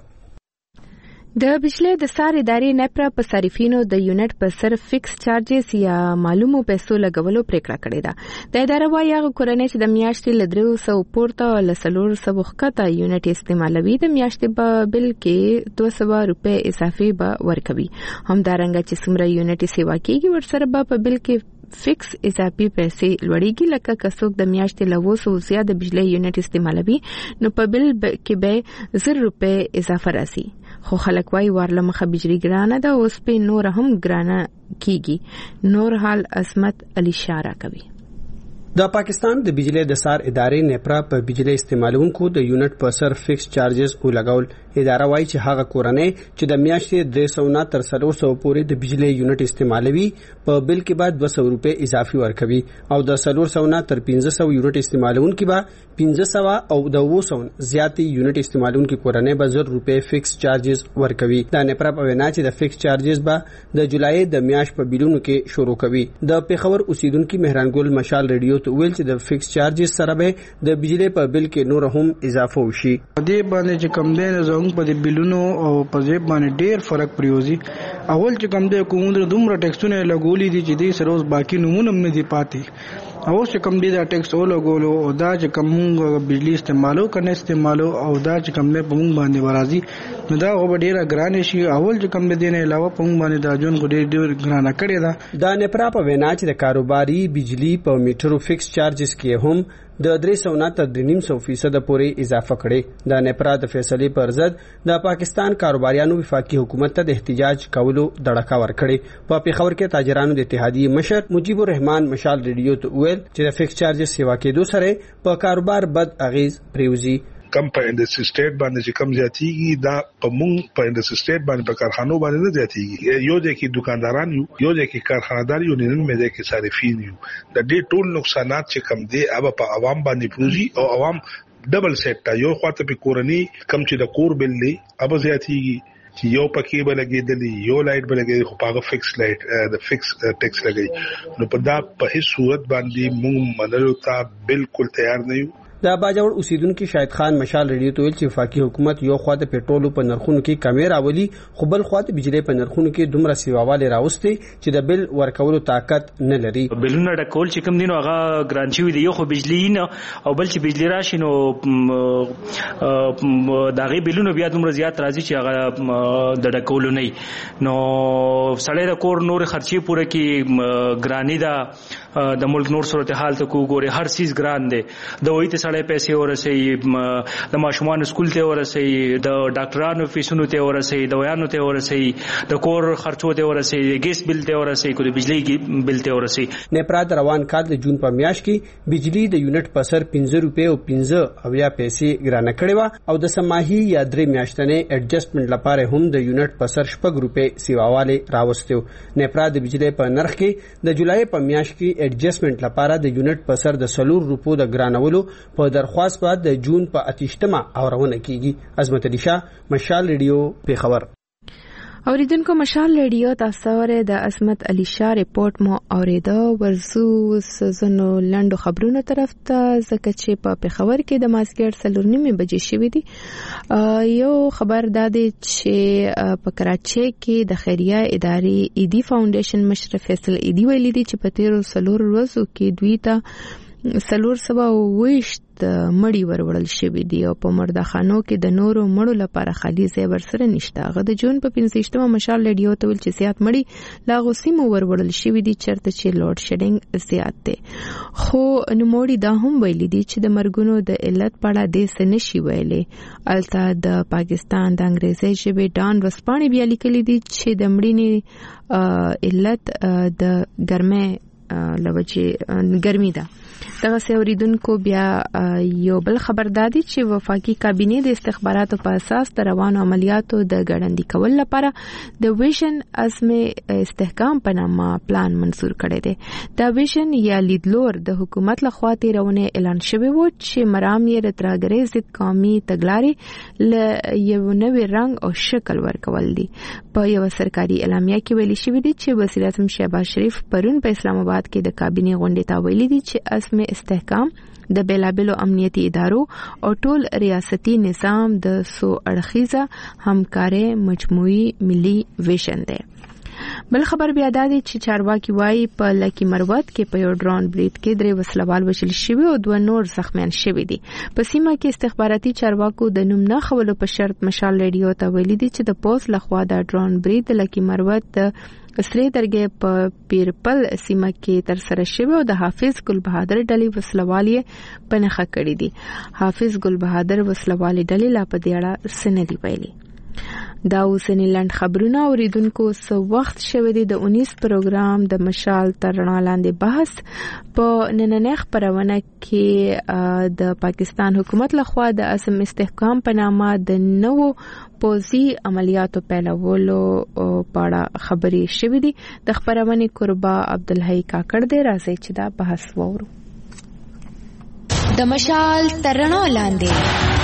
S1: د بجلی د سار ادارې نپرا په صارفینو د یونټ په صرف فکس چارجز یا معلومو پیسو لګولو پریکړه کړې ده د اداره وايي هغه کورنۍ چې د میاشتې ل 300 پورته ل 400 خطه یونټ استعمالوي د میاشتې په بل کې 200 روپے اضافي به ورکوي همدارنګه چې څومره یونټ سیوا کیږي ورسره به په بل کې فکس اضافي پیسې لوړیږي لکه کڅوک د میاشتې ل 200 زیات بجلی یونټ استعمالوي نو په بل کې به 0 روپے اضافه راسي خو خلک وايي ورله مخه بجلی ګرانه ده اوس په نور هم ګرانه کیږي نور حال عظمت علي شاه کوي
S20: د پاکستان د بجلی د سار ادارې نپرا په بجلی استعمالونکو د یونټ په سر فکس چارجز ولګول اداره وايي چې هغه کورنۍ چې د میاشتې 300 نه تر 400 پورې د بجلی یونټ استعمالوي په بل کې بعد 200 روپے اضافي ورکوي او د 400 نه تر 500 یونټ استعمالونکو به 1500 او د 200 زیاتې یونټ استعمالونکو کورنۍ به 0 روپے فکس چارجز ورکوي د نپرا په وینا چې د فکس چارجز به د جولای د میاشت په بیلونو کې شروع کوي د پیښور اوسیدونکو مهرانګل مشال ریډیو ته ویل چې د فکس چارجز سره به د بجلی په بل کې نور هم اضافه وشي
S3: دې باندې چې کم دی نه زموږ په بلونو او په ځای باندې ډیر فرق پریوزي اول چې کم دی کوم دومره ټیکسونه لګولې دي چې دې سره اوس باقی نمونه نه دي پاتې او چې کم دی دا ټیکس او لګولو او دا چې کوم بجلی استعمالو کنه استعمالو او دا چې کم نه په مونږ باندې ورازي نو دا او ډیره ګرانه شي اول چې کم دی نه علاوه په مونږ باندې دا جون ډیر ګرانه کړی دا
S20: د نپرا په وینا چې د کاروباري بجلی په میټرو فکس چارجز کې هم د 300 نه تر 3.5% پورې اضافه کړي د نپرا د فیصلې پر ضد د پاکستان کاروباریانو وفاقي حکومت ته د احتجاج کولو دړکا ورکړي په پیښور کې تاجرانو د اتحادیې مشر مجیب الرحمن مشال ریډیو ته ویل چې د فکس چارجز سیوا کېدو سره په کاروبار بد اغیز پریوزي
S22: کم په انډستری سټیټ باندې چې کم زیاتیږي دا په مونږ په انډستری سټیټ باندې په کارخانو باندې نه زیاتیږي یو ځکه کې دکانداران یو ځکه کې کارخانه‌دار یو نن مې ځکه صارفین یو د دې ټول نقصانات چې کم دي هغه په عوام باندې پروزي او عوام ډبل سیټ یو خواته په کورنۍ کم چې د کور بل دی هغه زیاتیږي چې یو پکې بلګېدلی یو لایټ بلګېدلی خو پاغه فکس لایټ د فکس ټیکس لګي نو په دا په هیڅ صورت باندې مونږ منلو ته بالکل تیار نه یو
S20: د باجوړ اوسیدونکو شاهد خان مشال ریډیو ته ویل چې وفاقي حکومت یو خواته پټرول په نرخونو کې کمی راولي خو بل خواته بجلی په نرخونو کې دومره سیواواله راوستي چې د بل ورکولو طاقت نه لري
S23: بلونه ډکول چې کوم دینو هغه ګرانچي وي یو خو بجلی نه او بل چې بجلی راشي نو دغه بلونه بیا دومره زیات راځي چې هغه د ډکول نه نو سړی د کور نور خرچي پوره کې ګرانی دا د ملک نور صورتحال ته کو ګوره هر چیز ګران دی د وایي ته سړی پیسې ورسي د ماشومان سکول ته ورسي د ډاکټرانو فیسونو ته ورسي د ویانو ته ورسي د کور خرچو ته ورسي ګیس بل ته ورسي کو د بجلی بل ته ورسي
S20: نپرا د روان کال د جون په میاشت کې بجلی د یونټ په سر 15 روپے او 15 اویا پیسې ګرانه کړې و او د سماهي یا درې میاشتنې اډجسټمنټ لپاره هم د یونټ په سر 6 روپے سیواواله راوستو نپرا د بجلی په نرخ کې د جولای په میاشت کې اډجسټمنټ لپاره د یونټ په سر د 4 روپو د ګرانولو په درخواست په د جون په 28مه اورونه کیږي. عظمت علي شاه، مشال ریډیو، پیښور.
S1: اوریدونکو مشال ریډیو تاسو ورې د عظمت علي شاه ریپورت مو اوریدا. ورزو سزنو لندو خبرونو طرف ته ځکه چې په پیښور کې د مازیګر 4:30 بجې شوې دي. یو خبر دا دی چې په کراچۍ کې د خیریه ادارې ایدی فاونډیشن مشر فیصل ایدی ویلي دي چې په تیرو 4 ورځو کې دوی ته 420 مړی وروړل شوی دی او په مردخانو کې د نورو مړو لپاره خالي ځای ورسره نشته. هغه د جون په 15مه مشال ریډیو ته ویل چې زیات مړی لا غوسیمو وروړل شوی دي چرته چې لوډ شیډینګ زیات دی. خو نوموړي دا هم ویلي دي چې د مرګونو د علت په اړه د څه نشي ویلي. الته د پاکستان د انګریزي ژبې ډان ورسپانې بیا لیکلي دي چې د مړینې علت د ګرمي ده. دغه اوریدونکو بیا یو بل خبرداري چې وفاقي کابینه د استخباراتو په اساس د روانو عملیاتو د ګړندۍ کول لپاره د ویژن عزم استحکام په نامه پلان منظور کړی دی. دا ویژن یا لیدلور د حکومت لخوا تیرونه اعلان شوی و چې مرام یې د ترګری ضد قومي تګلارې له یو نوې رنګ او شکل ورکول دي. په یو سرکاري اعلامیه کې ویل شوی دی چې وزیر اعظم شهباز شریف پرون په اسلام آباد کې د کابینه غونډې ته ویلي دي چې عزم استحکام د بیلابلو امنیتي ادارو او ټول ریاستي نظام د سو اړخیزه همکارۍ مجموعي ملي ویژن دی. بل خبر بیا دا دی چې چارواکي وایي په لکی مروت کې په یو ډرون برید کې 3 وسلوال وژل شوي او 2 نور زخمیان شوي دي. په سیمه کې استخباراتي چارواکو د نوم نه خولو په شرط مشال ریډیو ته ویلي دي چې د پوس لخوا د ډرون برید د لکی مروت د سری درګه په پیرپل سیمه کې تر سره شوی او د حافظ ګل بهادر ډلې وسلوالي په نخښه کړی دي. حافظ ګل بهادر وسلوالي ډلې لا په دې اړه سندي ویلي. دا اوسنی لند خبرونه اوریدونکو سو وخت شوه دي د 19 پروګرام د مشال تر رڼا لاندې بحث په نننۍ خبرونه کې د پاکستان حکومت لخوا د عزم استحکام په نامه د نوو پوزي عملیاتو پیلولو په اړه خبرې شوې دي. د خبرونه قربا عبدالحی کاکړ دې راځي چې دا بحث وورو.
S2: د مشال تر رڼا لاندې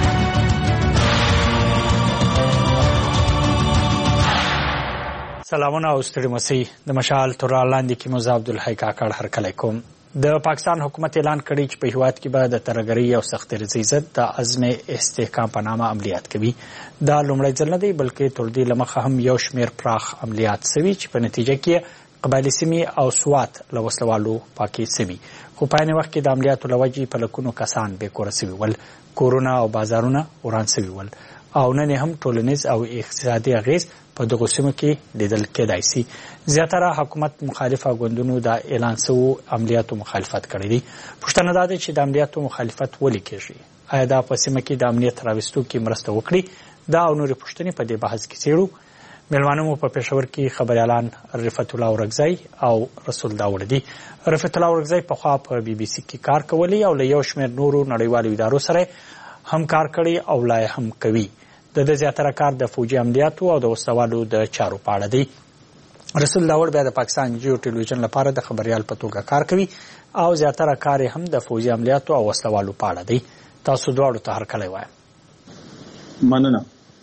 S5: سلامونه او ستړي مسي. د مشال تر لاندې کې موزه عبدالحی کاکړ هر کله کوم. د پاکستان حکومت اعلان کړی چې په هیواد کې به د ترګری او سخت رضی ضد د عزم استحکام په نامه عملیات کوي. دا لومړی ځل نه دی بلکې تر دې لمخه هم یو شمیر پراخ عملیات سوي چې په نتیجه کې قبایلی سیمې او سوات له وسلوالو پاکي سوي. خو په عین وخت کې د عملیاتو لوجې په لکونو کسان بې کوره سوي ول، کورونه او بازارونه وران سوي ول او نن هم ټولنیز او اقتصادي اغیز په دغه سیمو کې لیدل کېدای شي. زیاتره حکومت مخالفه ګوندونو د اعلان شوو عملیاتو مخالفت کړی دی. پوښتنه دا ده چې د عملیاتو مخالفت ولې کېږي؟ آیا دا په سیمه کې د امنیت راوستو کې مرسته وکړي؟ دا او نورې پوښتنې په دې بحث کې څېړو. میلمانه مو په پېښور کې خبریالان رفعت الله اورګزی او رسول داوړ دي. رفعت الله اورګزی پخوا په بي بي سي کې کار کولی او له یو شمېر نورو نړیوالو ادارو سره هم کار کړی او لا هم کوي. د زیاتره کار د فوجي عملیاتو او د وسلوالو د چارو په اړه دی. رسول داوړ بیا د پاکستان جیو ټلویزیون لپاره د خبريال په توګه کار کوي او زیاتره کار هم د فوجي عملیاتو او وسلوالو په اړه دی. تاسو دواړو ته هر کله وایم.
S6: مننه.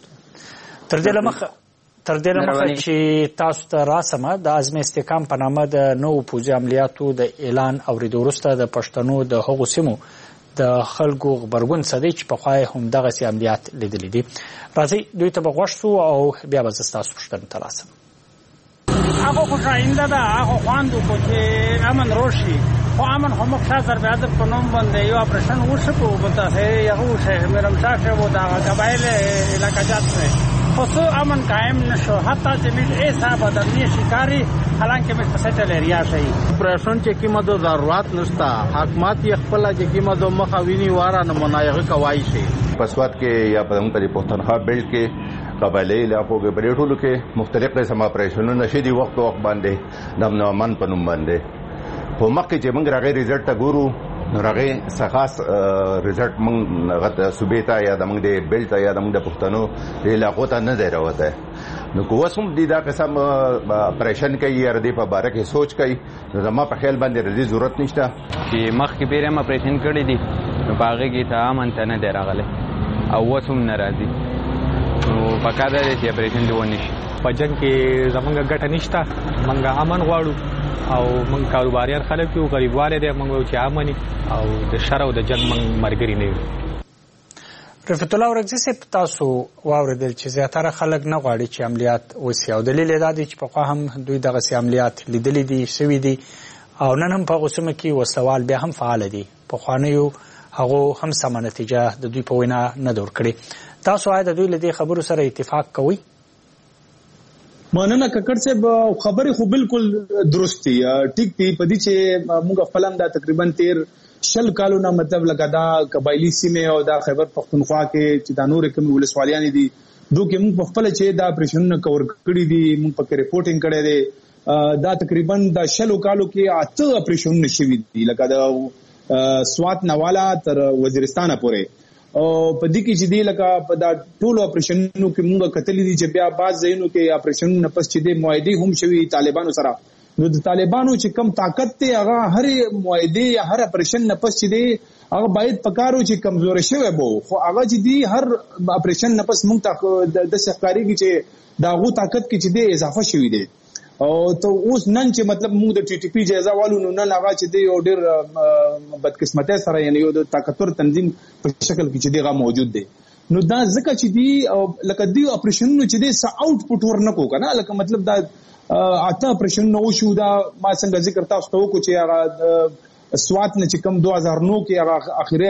S5: تر دې لمخه چې تاسو ته راسمه د عزم استحکام په نامه د نوو فوجي عملیاتو د اعلان اوریدو وروسته د پښتنو د هغو سیمو د خلکو غبرګون څه دی چې پخوای هم دغه سي عملیات لیدلې دي. راځي دوی ته بغوښ شو او بیا به تاسو پوښتنه تراسم.
S6: هغه خو شاینده ده، هغه خواندو کو چې امن روشي خو امن هم ښه بیا د پنوم باندې یو اپریشن وشو په بتاسه یو شه مرم شاشه و دا قبایل علاقه جات خصو امن قائم نشو حتی چې موږ ایسا بدلنی شکاری حالانکه موږ په سټل ایریا شي
S24: اپریشن چې کیمه دو ضرورت نشته. حکومت یې خپل چې کیمه دو مخاوینی واره نه منایغه کوي شي.
S25: پسوات کې یا په موږ پښتونخوا بیلټ کې قبایلی علاقو کې په ټولو کې مختلف قسم اپریشنونه شدي وخت باندې د امن په نوم باندې. خو مخکې چې موږ راغی ریزلټ ګورو نو راغی خاص ریزلټ موږ غته صوبې ته یا د موږ د بیلټ یا د موږ د پښتنو د علاقو ته نه دی راوته. نو کوسم دي دا قسم اپریشن کوي یا د په باره کې سوچ کوي نو زما په خیال باندې ردی ضرورت نشته
S26: چې مخکې بیرم اپریشن کړی دي
S4: نو په هغې کې ته امن ته نه دی راغلی او اوس هم نه راځي. نو پکار دی چې اپریشن دې ونه شي.
S7: په جنګ کې زمونږ ګټه نشته، موږ امن غواړو او موږ کاروباریان خلک یو، غریبوالی دی، موږ چې امن او د شر او د جنګ موږ ملګري نه یو.
S5: رفیق الله ورکزي صاحب، تاسو واورېدل چې زیاتره خلک نه غواړي چې عملیات وسي او دلیل یې دا دی چې پخوا هم دوی دغسې عملیات لیدلي دي، شوي دي او نن هم په هغو سیمو کې وسلوال بیا هم فعاله دي. پخوانیو هغو هم سمه نتیجه د دوی په وینا نه ده ورکړې. تاسو آیا د دوی له دې خبرو سره اتفاق کوئ؟
S8: مننه ککړ صاحب، خبرې خو بالکل درست دي، ټیک دي. په دې چې موږ خپل هم دا تقریبا 13 کالونه مطلب لکه دا قبایلی سیمې او دا خیبر پختونخوا کې چې دا نورې کومې ولسوالیانې دي، دو کې موږ په خپل چې دا اپریشنونه کور کړي دي، موږ پکې ریپورټینګ کړی دی. دا تقریبا د 6 کالو کې 8 اپریشنونه شوي دي، لکه د سوات نواله تر وزیرستانه پورې. او په دې کې چې دی لکه په دا ټولو اپریشنونو کې موږ کتلې دي چې بیا بعض ځایونو کې اپریشنونه پس چې دی معاهدې هم شوي طالبانو سره. نو د طالبانو چې کم طاقت دی هغه هر معاهده یا هر اپریشن نه پس چې دی هغه باید پکارو چې کمزور شوی بو، خو هغه چې دی هر اپریشن نه پس موږ د سرکاري چې دا غو طاقت کې چې دی اضافه شوی دی. او ته اوس نن چې مطلب موږ د ټي ټي پی جایزه والو نو نن هغه چې دی یو ډېر بدقسمتۍ سره یعنی یو د طاقتور تنظیم په شکل کې چې دی هغه موجود دی. نو دا ځکه چې دی لکه دی اپریشنونو چې دی څه آوټپوټ ورنکو کنه، لکه مطلب دا 8 اپریشن نو شو. دا ما څنګه ذکر تاسو ته وکړو چې هغه سوات نه چې کم 2009 کې هغه اخیری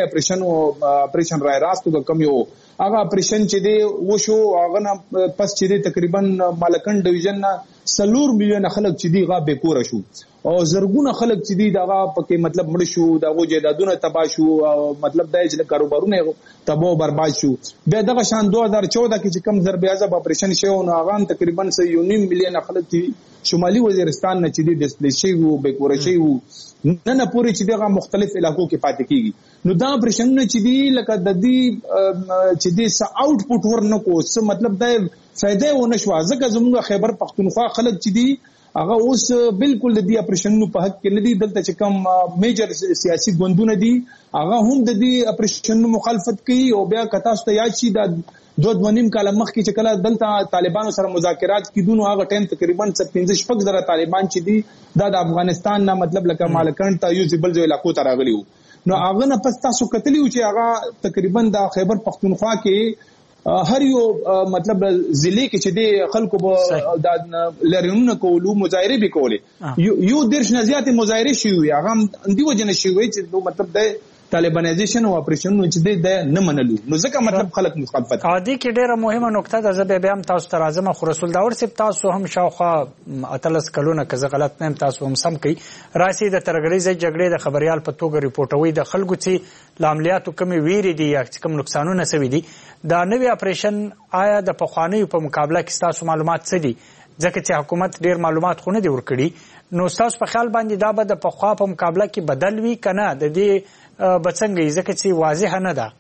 S8: اپریشن رای راستو کم یو هغه اپریشن چې دی وشو، هغه نه پس چې دی تقریبا مالکن ډیویژن نه 4 میلیون خلک چې دی غا بیکور شو او زرګونه خلک چې دی دغه پکې مطلب مړ شو، دغه جیدادونه تباہ شو او مطلب دا چې کاروبارونه تباہ او برباد شو. بیا دغه شان 2014 کې چې کم ضرب عذاب اپریشن شو نو هغه تقریبا 1.5 میلیون خلک شمالي وزیرستان نه چې دی ډسپلی شي وو، بیکور شي وو، نن پورې چې دغه مختلف علاقو کې پاتې کیږي. نو دا اپریشنونه چې دی لکه د دې چې دی څه آوټپوټ ورنکو، څه مطلب دا فائدې ونه شو. ځکه زموږ خیبر پختونخوا خلک چې دی هغه اوس بالکل د دې اپریشنونو په حق کې نه دي. دلته چې کوم میجر سیاسي ګوندونه دي هغه هم د دې اپریشنونو مخالفت کوي. او بیا کتا ست یاد شي د 2.5 کال مخکې چې کله دلته طالبانو سره مذاکرات کیدونو هغه ټیم تقریبا 15 طالبان چې دي د افغانستان نه مطلب لکه مالکن ته یوزبل جو علاقو ته راغلي وو. نو هغه نه پس تاسو کتلی چې هغه تقریبا د خیبر پختونخوا کې هر یو مطلب ضلع کې چې د خلکو به د لرونو کولو مظاهره به کولې یو درش نه زیات مظاهره شوی هغه دی وجنه شوی چې مطلب د طالبانایزیشن او اپریشن چې د نه منلو. نو ځکه مطلب خلک مخالفت
S5: عادي کې ډیره مهمه نقطه ده. زه به هم تاسو ته راځم، خو رسول داور صاحب تاسو هم شاوخوا 18 کلونه که زه غلط نه یم تاسو هم سم کوي راسي د ترګریزې جګړې د خبريال په توګه ریپورټوي د خلکو چې لاملیاتو کمی ویری دي یا کوم نقصانونه سوي دي. دا نوې اپریشن آیا د پخوانیو په مقابله کې تاسو معلومات څه دي؟ ځکه چې حکومت ډیر معلومات خو نه دی ورکړي. نو تاسو په خیال باندې دا به د پخوا په مقابله کې بدل وي کنه د دې بڅنګ ځکه چې واضح نه ده؟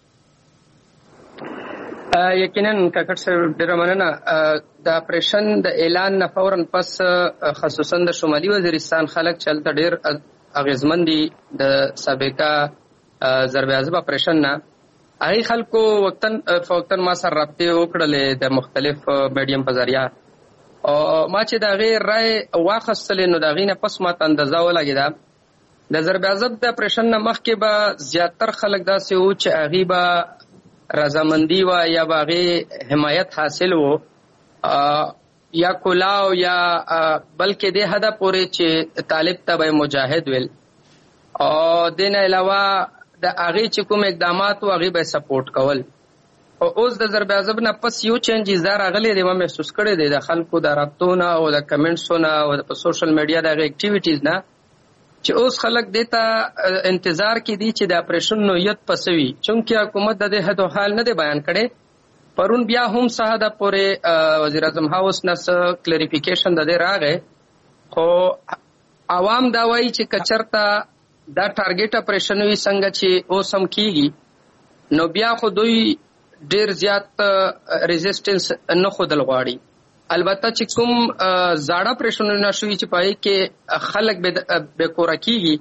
S9: یقینا کاکړ صاحب ډیره مننه. د اپریشن د اعلان نه فورا پس خصوصا د شمالي وزیرستان خلک چلته ډیر اغیزمن دي د سابقه ضرب عذاب اپریشن نه. هغه خلکو وقتن ما سره رابطه وکړلې د مختلف میډیم په ذریعہ او ما چې دا غیر رائے واخستلې نو دا غینه پس ما اندازه ولګیدا د ضرب عذاب د اپریشن نه مخکې به زیاتر خلک داسې وو چې هغه به رضامندي و یا باغې حمایت حاصل وو یا کولاو یا بلکې د هدا پورې چې طالب ته به مجاهد ویل او دین علاوه د هغه چې کوم اقدامات او هغه به سپورټ کول. او اوس د ضرب عذاب نه پس یو چینجز دا راغلي دی، ما محسوس کړی دی د خلکو د رابطونه او د کمنټسونه او د سوشل میډیا د اکټیویټیز نه چې اوس خلک دیتا انتظار کې دي چې د اپریشن نوعیت پسوي، چونکه حکومت د هدو حال نه دی بیان کړي. پرون بیا هم صحه د پورې وزیر اعظم هاوس نس کلیریفیکیشن د دې راغې، خو عوام دا وایي چې کچرتا دا ټارګټ اپریشن وي څنګه چې اوس هم کیږي نو بیا خو دوی ډیر زیات ریزिस्टنس نه خودل غواړي. البته چې کوم زاړه اپریشنونه شوي چې پای کې خلک به کور کیږي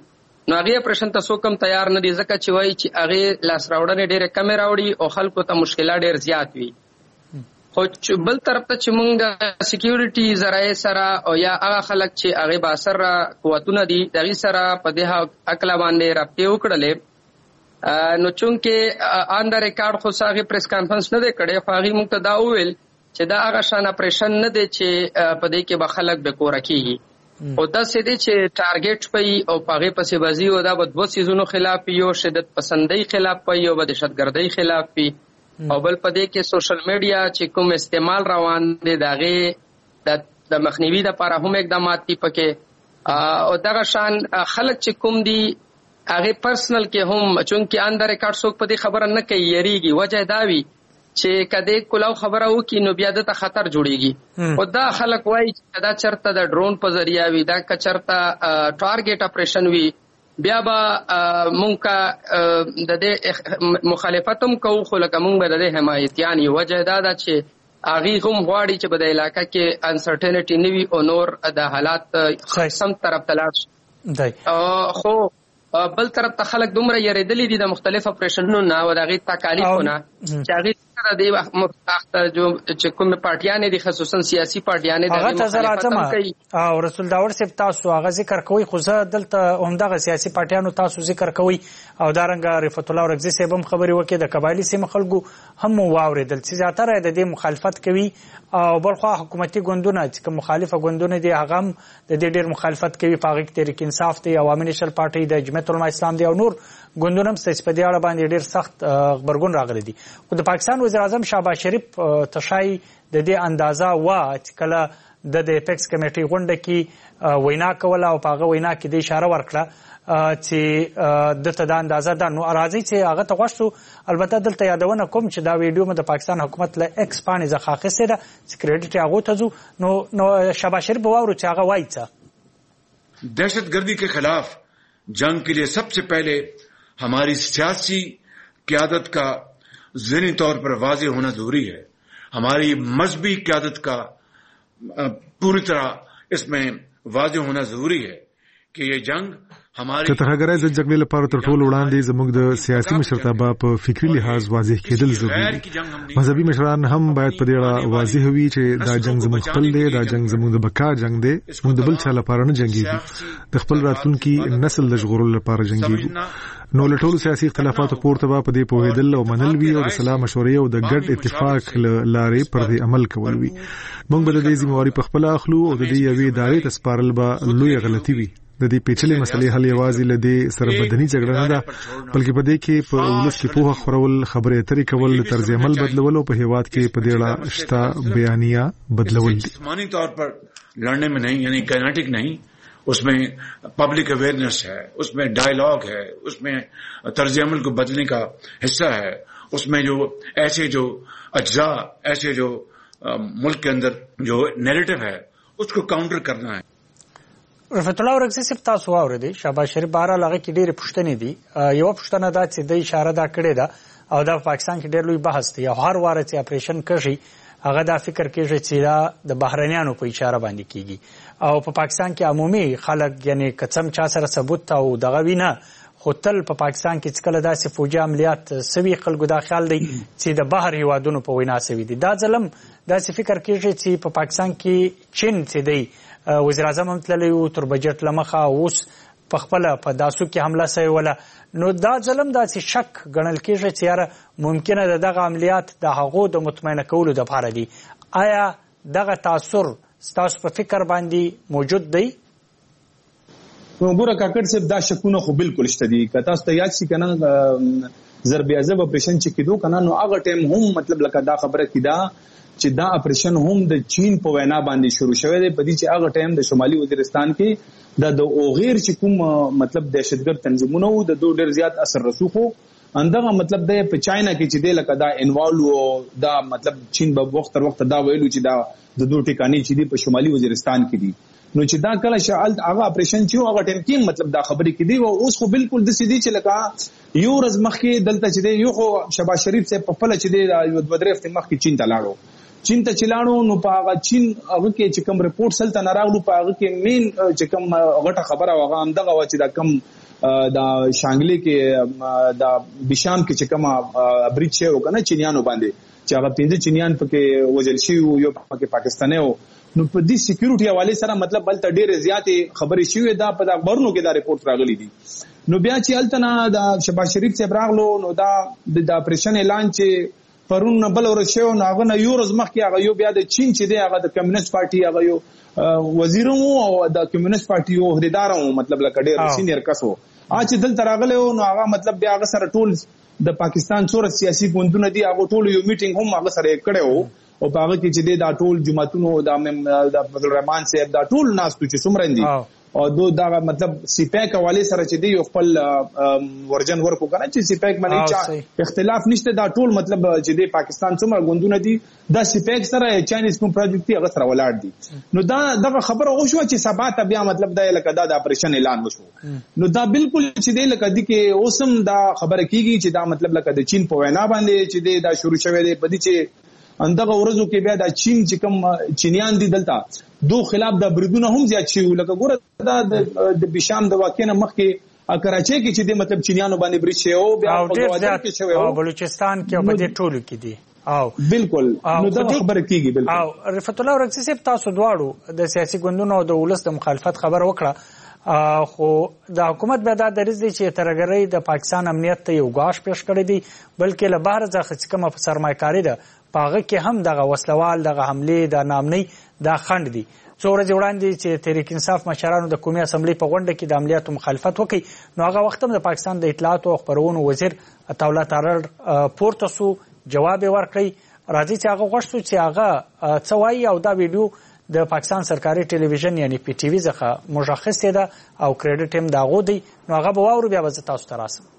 S9: نو هغه اپریشن ته څوک هم تیار نه دي ځکه چې وایي چې هغه لاس راوړنې ډېرې کمې راوړي او خلکو ته مشکلات ډېر زیات وي. خو بل طرف ته چې موږ د سکیورټي ذرایع سره او یا هغه خلک چې هغه با اثر قوتونه دي دغه سره په دې اکلا باندې رابطه وکړلې نو چونکه آن د ریکارډ خو ساغه پریس کانفرنس نه دی کړی خو هغه موږ ته دا وویل چې دا هغه شان اپریشن نه دی چې په دې کې به خلک به کور کیږي او دا سې دي چې ټارګټ پي او پاغه پسې بازی او دا د دوه سيزونو خلاف یو شدت پسندۍ خلاف پي او د دهشتګردۍ خلاف پي او بل پدې کې سوشل میډیا چې کوم استعمال روان دي داغه د مخنیوي لپاره هم اقدامات دي پکې او دغه شان خلک چې کوم دي هغه پرسنل کې هم چونکه اندر ریکارډ څوک پدې خبره نه کوي یریږي وجه دا وی چې کده کلاو خبره وکي نو بیا د خطر جوړيږي او دا خلک وایي چې دا چرته د ډرون په ذریعہ وی دا چرته ټارګټ اپریشن وی بیا به مونږه د دې مخالفت هم کوو خو لکه مونږ به د دې حمایتیان یو وجه دا ده چې هغې هم غواړي چې په د علاقه کې انسرټینټي نه وي او نور د حالات سم طرف ته لاړ شي خو بل طرف ته خلک دومره یریدلي دي د مختلف اپریشنونو نه او د هغې تکالیفونه چې هغې سره د چې کومې پارټیانې دي خصوصا سیاسي پارټیانې
S5: هغه ته زه راځم او رسول داور صاحب تاسو هغه ذکر کوئ خو زه دلته همدغه سیاسي پارټیانو تاسو ذکر کوئ او دارنګه رفعت الله اورکزي صاحب هم خبرې وکړې د قبایلي سیمو خلکو هم واورېدل چې زیاتره د دې مخالفت کوي او بلخوا حکومتي ګوندونه چې کوم مخالفه ګوندونه دي هغه هم د دې ډېر مخالفت کوي په هغې کې تحریک انصاف دی عوامي نیشنل پارټۍ د جمعیت العلماء اسلام دی او نور ګوندونه هم ستاسو په دې اړه باندې ډېر سخت غبرګون راغلی دي خو د پاکستان وزیر اعظم شهباز شریف تشای د دې اندازه وا چې کله د اپیکس کمیټې غونډه کې وینا کوله او په هغه وینا کې د اشاره ورکړه چې دلته دا اندازه ده نو راځي چې هغه ته غوښتو البته دلته یادونه کوم چې دا ویډیو مې د پاکستان حکومت له ایکس باندې څخه اخیستې ده چې کریډټ یې هغو ته ځو نو شهباز شریف به واورو چې هغه وایي څه
S10: دہشت گردی کے خلاف جنگ کے لیے سب سے پہلے ہماری سیاسی قیادت کا ذہنی طور پر واضح ہونا ضروری ہے ہماری مذہبی قیادت کا پوری طرح اس میں واضح ہونا ضروری ہے کہ یہ جنگ
S11: که ترهګرای د جګړې لپاره تر ټولو وړاندې زموږ د سیاسي مشرتابه په فکری لحاظ واضح کېدل ضروري دي مذهبي مشران هم باید په دې اړه واضح وي چې دا جنگ زموږ خپل دی دا جنگ زموږ د بقا جنگ دی موږ د بل چا لپاره نه جنګېږو د خپل راتلونکي نسل د ژغورلو لپاره جنګېږو نو له ټولو سیاسي اختلافاتو پورته به په دې پوهېدل او منل وي او د سلا مشورې او د ګډ اتفاق لارې پر دې عمل کول وي موږ به د دې ذمہواري په خپل اخلو او د دې یوې ادارې ته سپارل به لوی غلطي وي د دې پیچلې مسلې حل یوازې له دې سره بدني جګړه نه ده بلکې په دې کې په ولس کې پوهه خپرول خبرې اترې کول طرز عمل بدلول او په هیواد کې په دې اړه شته بیانیه بدلول دي
S10: جسمانی طور پر لڑنے میں نہیں یعنی کائنیٹک نہیں اس میں پبلک اویئرنیس ہے اس میں ڈائیلاگ ہے اس میں طرز عمل کو بدلنے کا حصہ ہے اس میں جو ایسے جو اجزاء ایسے جو ملک کے اندر جو نیریٹو ہے اس کو کاؤنٹر کرنا ہے
S5: رفعت الله اورکزي صاحب تاسو واورېدئ شهباز شریف بهرحال هغه کې ډېرې پوښتنې دي یوه پوښتنه دا چې د اشاره دا کړې ده او دا په پاکستان کې ډېر لوی بحث دی او هر واره چې اپریشن کېږي هغه دا فکر کېږي چې دا د بهرنیانو په اشاره باندې کېږي او په پاکستان کې عمومي خلک یعنی کڅم چا سره ثبوت او دغه وي نه خو تل په پاکستان کې چې کله داسې فوجي عملیات سوي خلکو دا خیال دی چې د بهر هیوادونو په وینا سوي دي دا ځلم داسې فکر کېږي چې په پاکستان کې چین چې دی وزیر اعظم هم تللی و تر بجټ له مخه اوس په خپله په داسو کې حمله سوې وله نو دا ځلم داسې شک ګڼل کېږي چې یاره ممکنه د دغه عملیات د هغو د مطمئنه کولو دپاره دي آیا دغه تاثر ستاسو په فکر باندې موجود دی
S8: ګوره کاکړ صاحب دا شکونه خو بالکل شته دي که تاسو ته یاد شي که نه ضرب اعظم اپریشن چې کېدو که نه نو هغه ټایم هم مطلب لکه دا خبره کېده چې دا اپریشن هم د چین په وینا باندې شروع شوی دی په دې چې هغه ټایم د شمالي وزیرستان کې د اوغیر چې کوم مطلب دهشتګرد تنظیمونه وو د دوه ډېر زیات اثر رسوخ وو اندغه مطلب د په چاینا کې چې دی لکه دا انوالو دا مطلب چین په وخت تر وخت دا ویلو چې دا د دوه ټکانې چې دی په شمالي وزیرستان کې دي نو چې دا کله شعال هغه اپریشن چې هغه ټایم کې مطلب دا خبرې کې دی او اوس خو بالکل د سیدی چې لکه یو ورځ مخکې دلته چې دی یو خو شهباز شریف سے په خپل چې دی د دوه درې هفته مخکې چین ته لاړو چین ته چلاړو نو په هغه چین هغه کې چې کوم ریپورت سلطه نراغلو په هغه کې مین چې کوم غټه خبره هغه هم دغه چې دا کم دا شانګلي کې دا بشام کې چې کوم بریچ شو کنه چینیانو باندې چې هغه 15 چینیان پکې وژل شي یو پکې پاکستاني وو نو په دې سکیورټي حواله سره مطلب بل ته ډېر زیاتې خبرې شوې دا په خبرونو کې دا ریپورت راغلي دي نو بیا چې التنا دا شهباز شریف صاحب راغلو نو دا د اپریشن اعلان چې پرون بل ورشو نو هغه یو ورځ مخکې هغه یو بیا د چین چې دی هغه د کمیونست پارټي هغه یو وزیر وو او د کمیونست پارټي یو عہدیدار وو مطلب لکه ډېر سینیئر کس وو چې دلته راغلی نو هغه مطلب بیا هغه سره ټول د پاکستان څوره سیاسي ګوندونه دي هغه ټول یو میټینګ هم هغه سره کړی وو او په هغه کې چې دا ټول جماعتونو د فضل الرحمن صاحب دا ټول ناس چې څومره دي او دا مطلب سیپیک حواله سره چې دی خپل ورجن ورکو کنه چې سیپیک باندې اختلاف نشته دا ټول مطلب چې دی پاکستان څومره ګوندونه دي دا سیپیک سره چاینیز کوم پروجیکټ هغه سره ولاړ دي نو دا خبره وشو چې سبا ته بیا مطلب دا لکه دا د اپریشن اعلان وشو نو دا بالکل چې دی لکه دی کې اوسم دا خبره کیږي چې دا مطلب لکه د چین په وینا باندې چې دی دا شروع شوه دی په دې چې اندغه ورځو کې بیا د چین چې کوم چینیان دي دلته دو خلاف د بریدونه هم زیات شي لکه ګوره دا د بشام د واقعې مخکې کراچي کې چې د مطلب چینیانو باندې برید شوی او بیا په ګوادر کې شوی او
S5: بلوچستان کې په دې ټولو کې دي
S8: او بالکل نو دا خبره کیږي بالکل
S5: او رفعت الله ورکسي صاحب تاسو دواړو د سیاسي ګوندونو او د ولس د مخالفت خبر وکړه خو د حکومت به دا درز دی چې ترګری د پاکستان امنیت ته یو غاښ پیش کړی دی بلکې له بهر ځخه کومه سرمایه‌کاري ده پاغه کې هم دغه وسلوال دغه حمله د نامنۍ دا خند دي څو ورځې وړاندې چې تحریک انصاف مشرانو د قومي اسمبلی په غونډه کې د عملیاتو مخالفت وکړي نو هغه وخت هم د پاکستان د اطلاعات او خبرونو وزیر عطاءالله تارړ پورته سو جواب ورکړي راځي چې هغه غوښتو چې هغه څه وایي او دا ویډیو د پاکستان سرکاري ټلویزیون یعنی پی ټی وی څخه مشخص ده او کریډټ هم داغو دی نو هغه به واورو بیا به تاسو ته راسم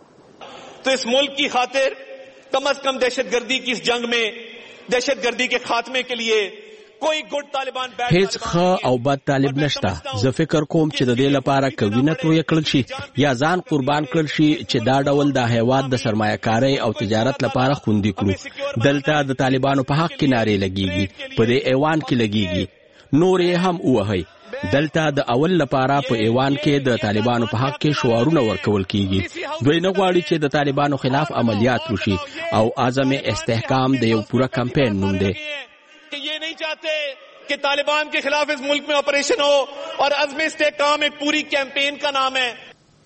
S12: تو اس ملک کی خاطر کم از کم دہشت گردی کی اس جنگ میں دہشت گردی کے خاتمے کے لیے کوئی ګډ طالبان
S13: هیڅ ښه او بد طالب نشته زه فکر کوم چې د دې لپاره کوینه توې کړل شي یا ځان قربان کړل شي چې دا ډول د هیواد د سرمایه‌کارۍ او تجارت لپاره خوندي کړو دلته د طالبانو په حق کې نارې لګیږي په دې ایوان کې لګیږي نور یې هم وهي دلته د اول لپاره په ایوان کې د طالبانو په حق کې شعارونه ورکول کیږي دوی نه غواړي چې د طالبانو خلاف عملیات وشي او عزم استحکام د یو پوره کمپاین نوم دی
S12: یہ نہیں چاہتے کہ طالبان کے خلاف اس ملک میں آپریشن ہو اور عزم استحکام ایک پوری کیمپین کا نام ہے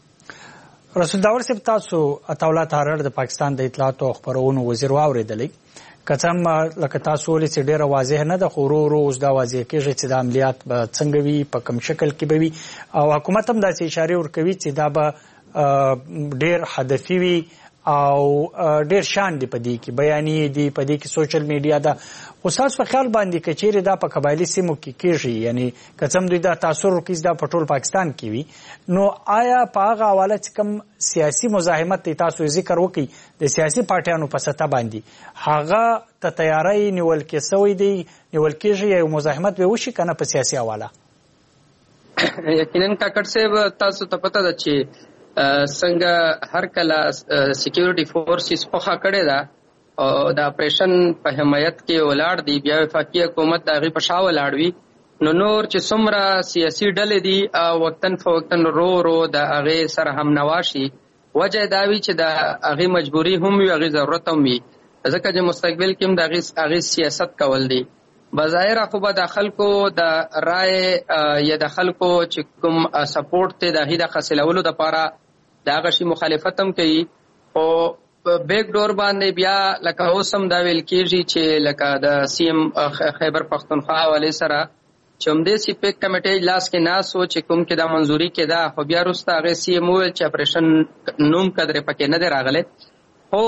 S5: رسول داور صاحب تاسو عطاءالله تارړ د پاکستان د اطلاعات او خبرونو وزیر واوریدلې کڅم لکه تاسو ولې چې ډیره واضح نه د خورو اوس دا واضح کېږي چې د عملیات به څنګه وي په کوم شکل کې به وي او حکومت هم داسې اشاره ورکوي چې دا به ډیر هدفي وي او ډیر شان دی په دې کې بیانې دی په دې کې سوشل میډیا دا خو تاسو په خیال باندې کچېره دا په قبایلی سیمو کې کېږي یعنی کڅم دوی دا تاثیر کوي دا په ټول پاکستان کې وي نو آیا په هغه حواله چې کوم سیاسي مزاحمت تاسو ذکر وکړي د سیاسي پارټیانو په سطح باندې هغه ته تیاری نیول کې سوی دی نیول کېږي یو مزاحمت به وشي کنه په سیاسي حواله
S9: یقینا کاکړ صاحب تاسو ته پته ده چې څنګه هر کله سکیورټي فورسز په خا کړی دا او د اپریشن په حمایت کې ولاړ دی بیا وفاقي حکومت د غي په شاو ولاړوي نو نور چې څومره سیاسي ډلې دي وقتن فوقتن رو د هغه سره هم نواشي وجه دا وی چې د هغه مجبوری هم وي هغه ضرورت هم وي ځکه چې مستقبل کې هم د هغه سیاست کول دي بظاهر خو به د خلکو د رائے یا د خلکو چې کوم سپورټ ته د هیدا خاصلولو د لپاره دا غشي مخالفت هم کوي او بیک ډور باندې بیا لکه اوسم دا ویل کېږي چې لکه د سی ام خیبر پختونخوا حواله سره چې هم دې سی پیک کمیټې لاس کې نه سوچ کوم کې دا منځوري کې دا خو بیا وروسته هغه سی ام چې اپریشن نوم قدرې پکې نه دی راغلی هو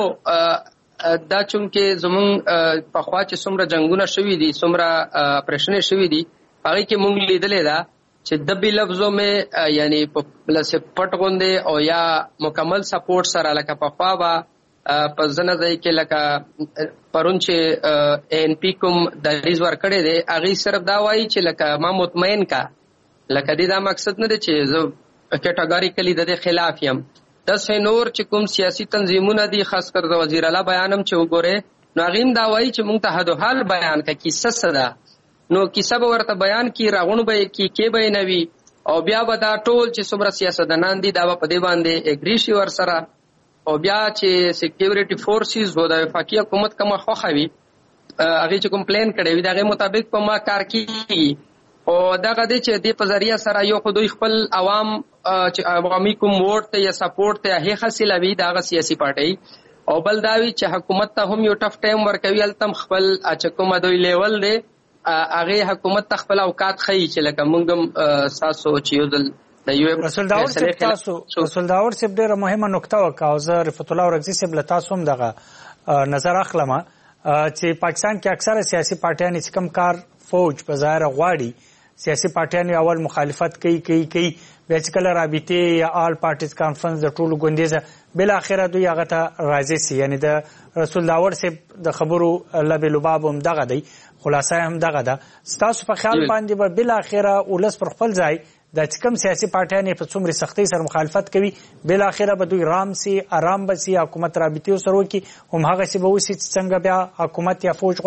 S9: دا چونکې زمونږ پخوا چې څومره جنگونه شوي دي څومره اپریشنې شوي دي هغې کې مونږ لیدلې ده چې د بي لفظو میں یعنی پلس پټ غوندې او یا مکمل سپورټ سره لکه پخوا با په ځنه ځای کې لکه پرون چې ان پی کوم دریز ورکړی دی هغې صرف دا وایي چې لکه ما مطمئن کا لکه دې دا مقصد نه دی چې زه کیټاګوریکلی د دې خلاف یم داسې نور چې کوم سیاسي تنظیمونه دي خاص کر د وزیر اعلی بیانم چې وګوره نو هغه دا وایي چې موږ ته حد حال بیان کړه کیسه صدا نو کیسه به ورته بیان کی راغون به کې به نوي او بیا به دا ټول چې څومره سیاستدانان دي دا په دې باندې اګری شي ور سره او بیا چې سکیورټي فورسز و د وفاقي حکومت کومه خوخوي هغه چې کمپلین کړي وي دغه مطابق په ما کار کوي او دغه دې چې د په ذریعہ سره یو خو دوی خپل عوام چې عوامي کوم ووټ ته یا سپورټ ته هي حاصلوي دغه سیاسي پارټي او بل داوی چې حکومت ته هم یو ټف ټایم ورکوي التم خپل چې کومه دوی لیول دی هغه حکومت خپل اوقات خي چې لکه موږ ساسو چې یو دل
S5: رسول داور صاحب ډیره مهمه نقطه وکاو زه رفعت الله ورغزي صاحب له تاسو هم دغه نظر اخلم چې پاکستان کې اکثره سیاسي پارټیان چې کم کار فوج په ظاهر غواړي سیاسي پارټیان اول مخالفت کوي بیا چې کله رابطه یا آل پارټیز کانفرنس د ټولو ګوندیزه بل اخره دوی هغه ته راځي سي یعنی د رسول داور صاحب د خبرو لبه لباب هم دغه دی خلاصه هم دغه ده ستاسو په خیال باندې به بل اخره ولس پر خپل ځای د کم سیاسي پارټیان په څومره سختۍ سره مخالفت کوي بل اخره به دوی رام سي آرام بسي حکومت رابطه سره وکي هم هغه سی به وسی څنګه بیا حکومت یا فوج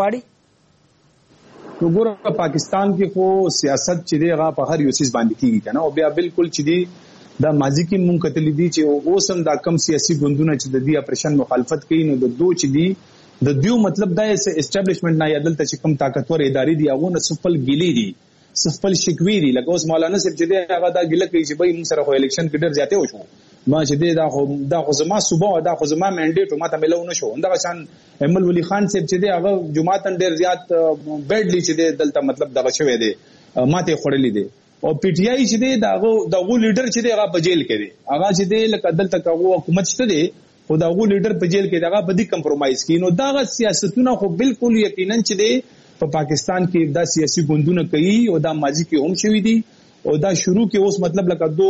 S5: غواړي
S8: وګوره پاکستان کې خو سیاست چې دی هغه په هر یو سیس باندې کیږي کنه او بیا بالکل چې دی دا ماضی کې مونږ کتلې دي چې اوسم دا کم سیاسي ګوندونه چې د دې اپریشن مخالفت کوي نو د دوه چې دی د دیو مطلب دا یې اسټابلیشمنت نه یادل ته چې کم طاقتور ادارې دي هغه نه سفل ګیلي دي سفل شکوي دي لکه اوس مولانا صاحب چې دی هغه دا ګیله کوي چې به موږ سره خو الیکشن کې ډېر زیاته وشو ما چې دی دا خو زما صوبه دا خو زما منډیټ ما ته ملو نه شو دا شان احمد ولی خان صاحب چې دی هغه جماعت ډېر زیات بیډلی چې دی دلته مطلب دغه شوی دی ماته خړلې دی او پی ټی آی چې دی دغه لیډر چې دی هغه په جیل کې دی هغه چې دی لکه دلته هغه حکومت شته دی خو دغه لیډر په جیل کې دغه بدی کمپرمایز کین نو دغه سیاستونه خو بالکل یقینا چې دی په پاکستان کې دا سیاسي ګوندونه کوي او دا ماضی کې هم شوی دي او دا شروع کې اوس مطلب لکه دو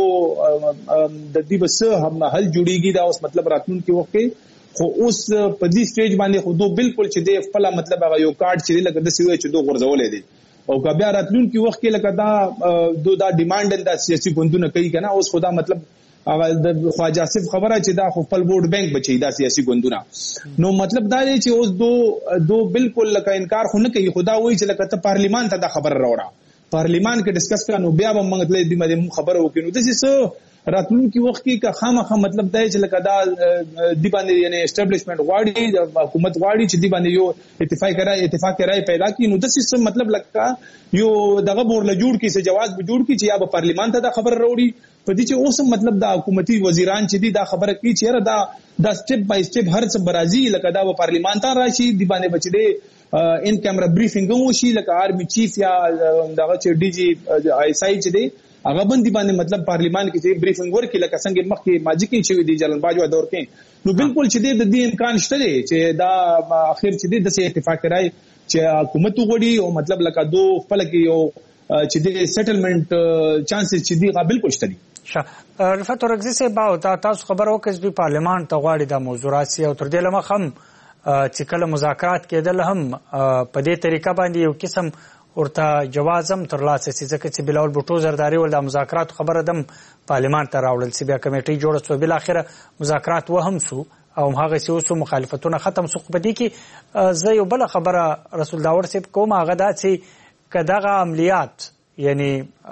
S8: د دې بس هم حل جوړیږي دا اوس مطلب راتلونکي وخت کې خو اوس په دې سټیج باندې خو دو بالکل چې دی خپل مطلب هغه یو کارت چې لکه د سوي چې دو غرزولې دي او کبه راتلونکي وخت کې لکه دا ډیماند د سیاسي ګوندونه کوي کنه اوس خدا مطلب هغه د خواجه آصف خبره چې دا خپل ووټ بانک بچي دا سیاسي ګوندونه نو مطلب دا دی چې اوس دو بالکل لکه انکار خو نه کوي خدا وایي چې لکه ته پارلیمان ته دا خبر راوړه پارلیمان کې ډیسکس کړه نو بیا به موږ ته دې خبره وکړو د څه راتلونکي وخت کې که خامخا مطلب دا چې لکه دا دی باندې یعنی اسټابلیشمنت غواړي د حکومت غواړي چې دی باندې یو اتفاق رائے پیدا کړي نو د څه مطلب لکه یو دغه بورله جوړ کړي چې جواز به جوړ کړي چې یا به پارلیمان ته دا خبر راوړي په دې چې اوس مطلب دا حکومتي وزیران چې دي دا خبره کوي چې دا سټپ بای سټپ هر څه برازي لکه دا په پارلیمان ته راشي دی باندې بچي ان کیمرا بریفینګ وشي لکه آرمی چیف یا دغه چې ډي جی آی اس آی چې دی هغه باندې مطلب پارلیمان کې چې بریفینګ ورکړي لکه څنګه مخکې ماجی کې چې دی جلال باجوه دور کې نو بالکل چې د دې امکان شته دی چې دا اخر چې د سه اتفاق راي چې حکومت وګړي او مطلب لکه دو خپل کې یو چې د سیټلمنت چانسز چې دی بالکل شته دي
S5: رفعت ورغزي صاحب تاسو خبر وکړئ چې پارلیمان ته غواړي د موضوعات سي او تر دې لمخ هم چې کله مذاکرات کېدل هم په دې طریقه باندې یو قسم ورته جواز هم ترلاسه سي ځکه چې بلاول بوټو زرداري ول د مذاکرات خبره دم پارلیمان ته راوړل سي بیا کمیټي جوړه شو بل اخره مذاکرات وهم سو او هغه سیاسي مخالفتونه ختم سو په دې کې زه یو بل خبره رسول داور صاحب کوم هغه دا چې کداغه عملیات یعنی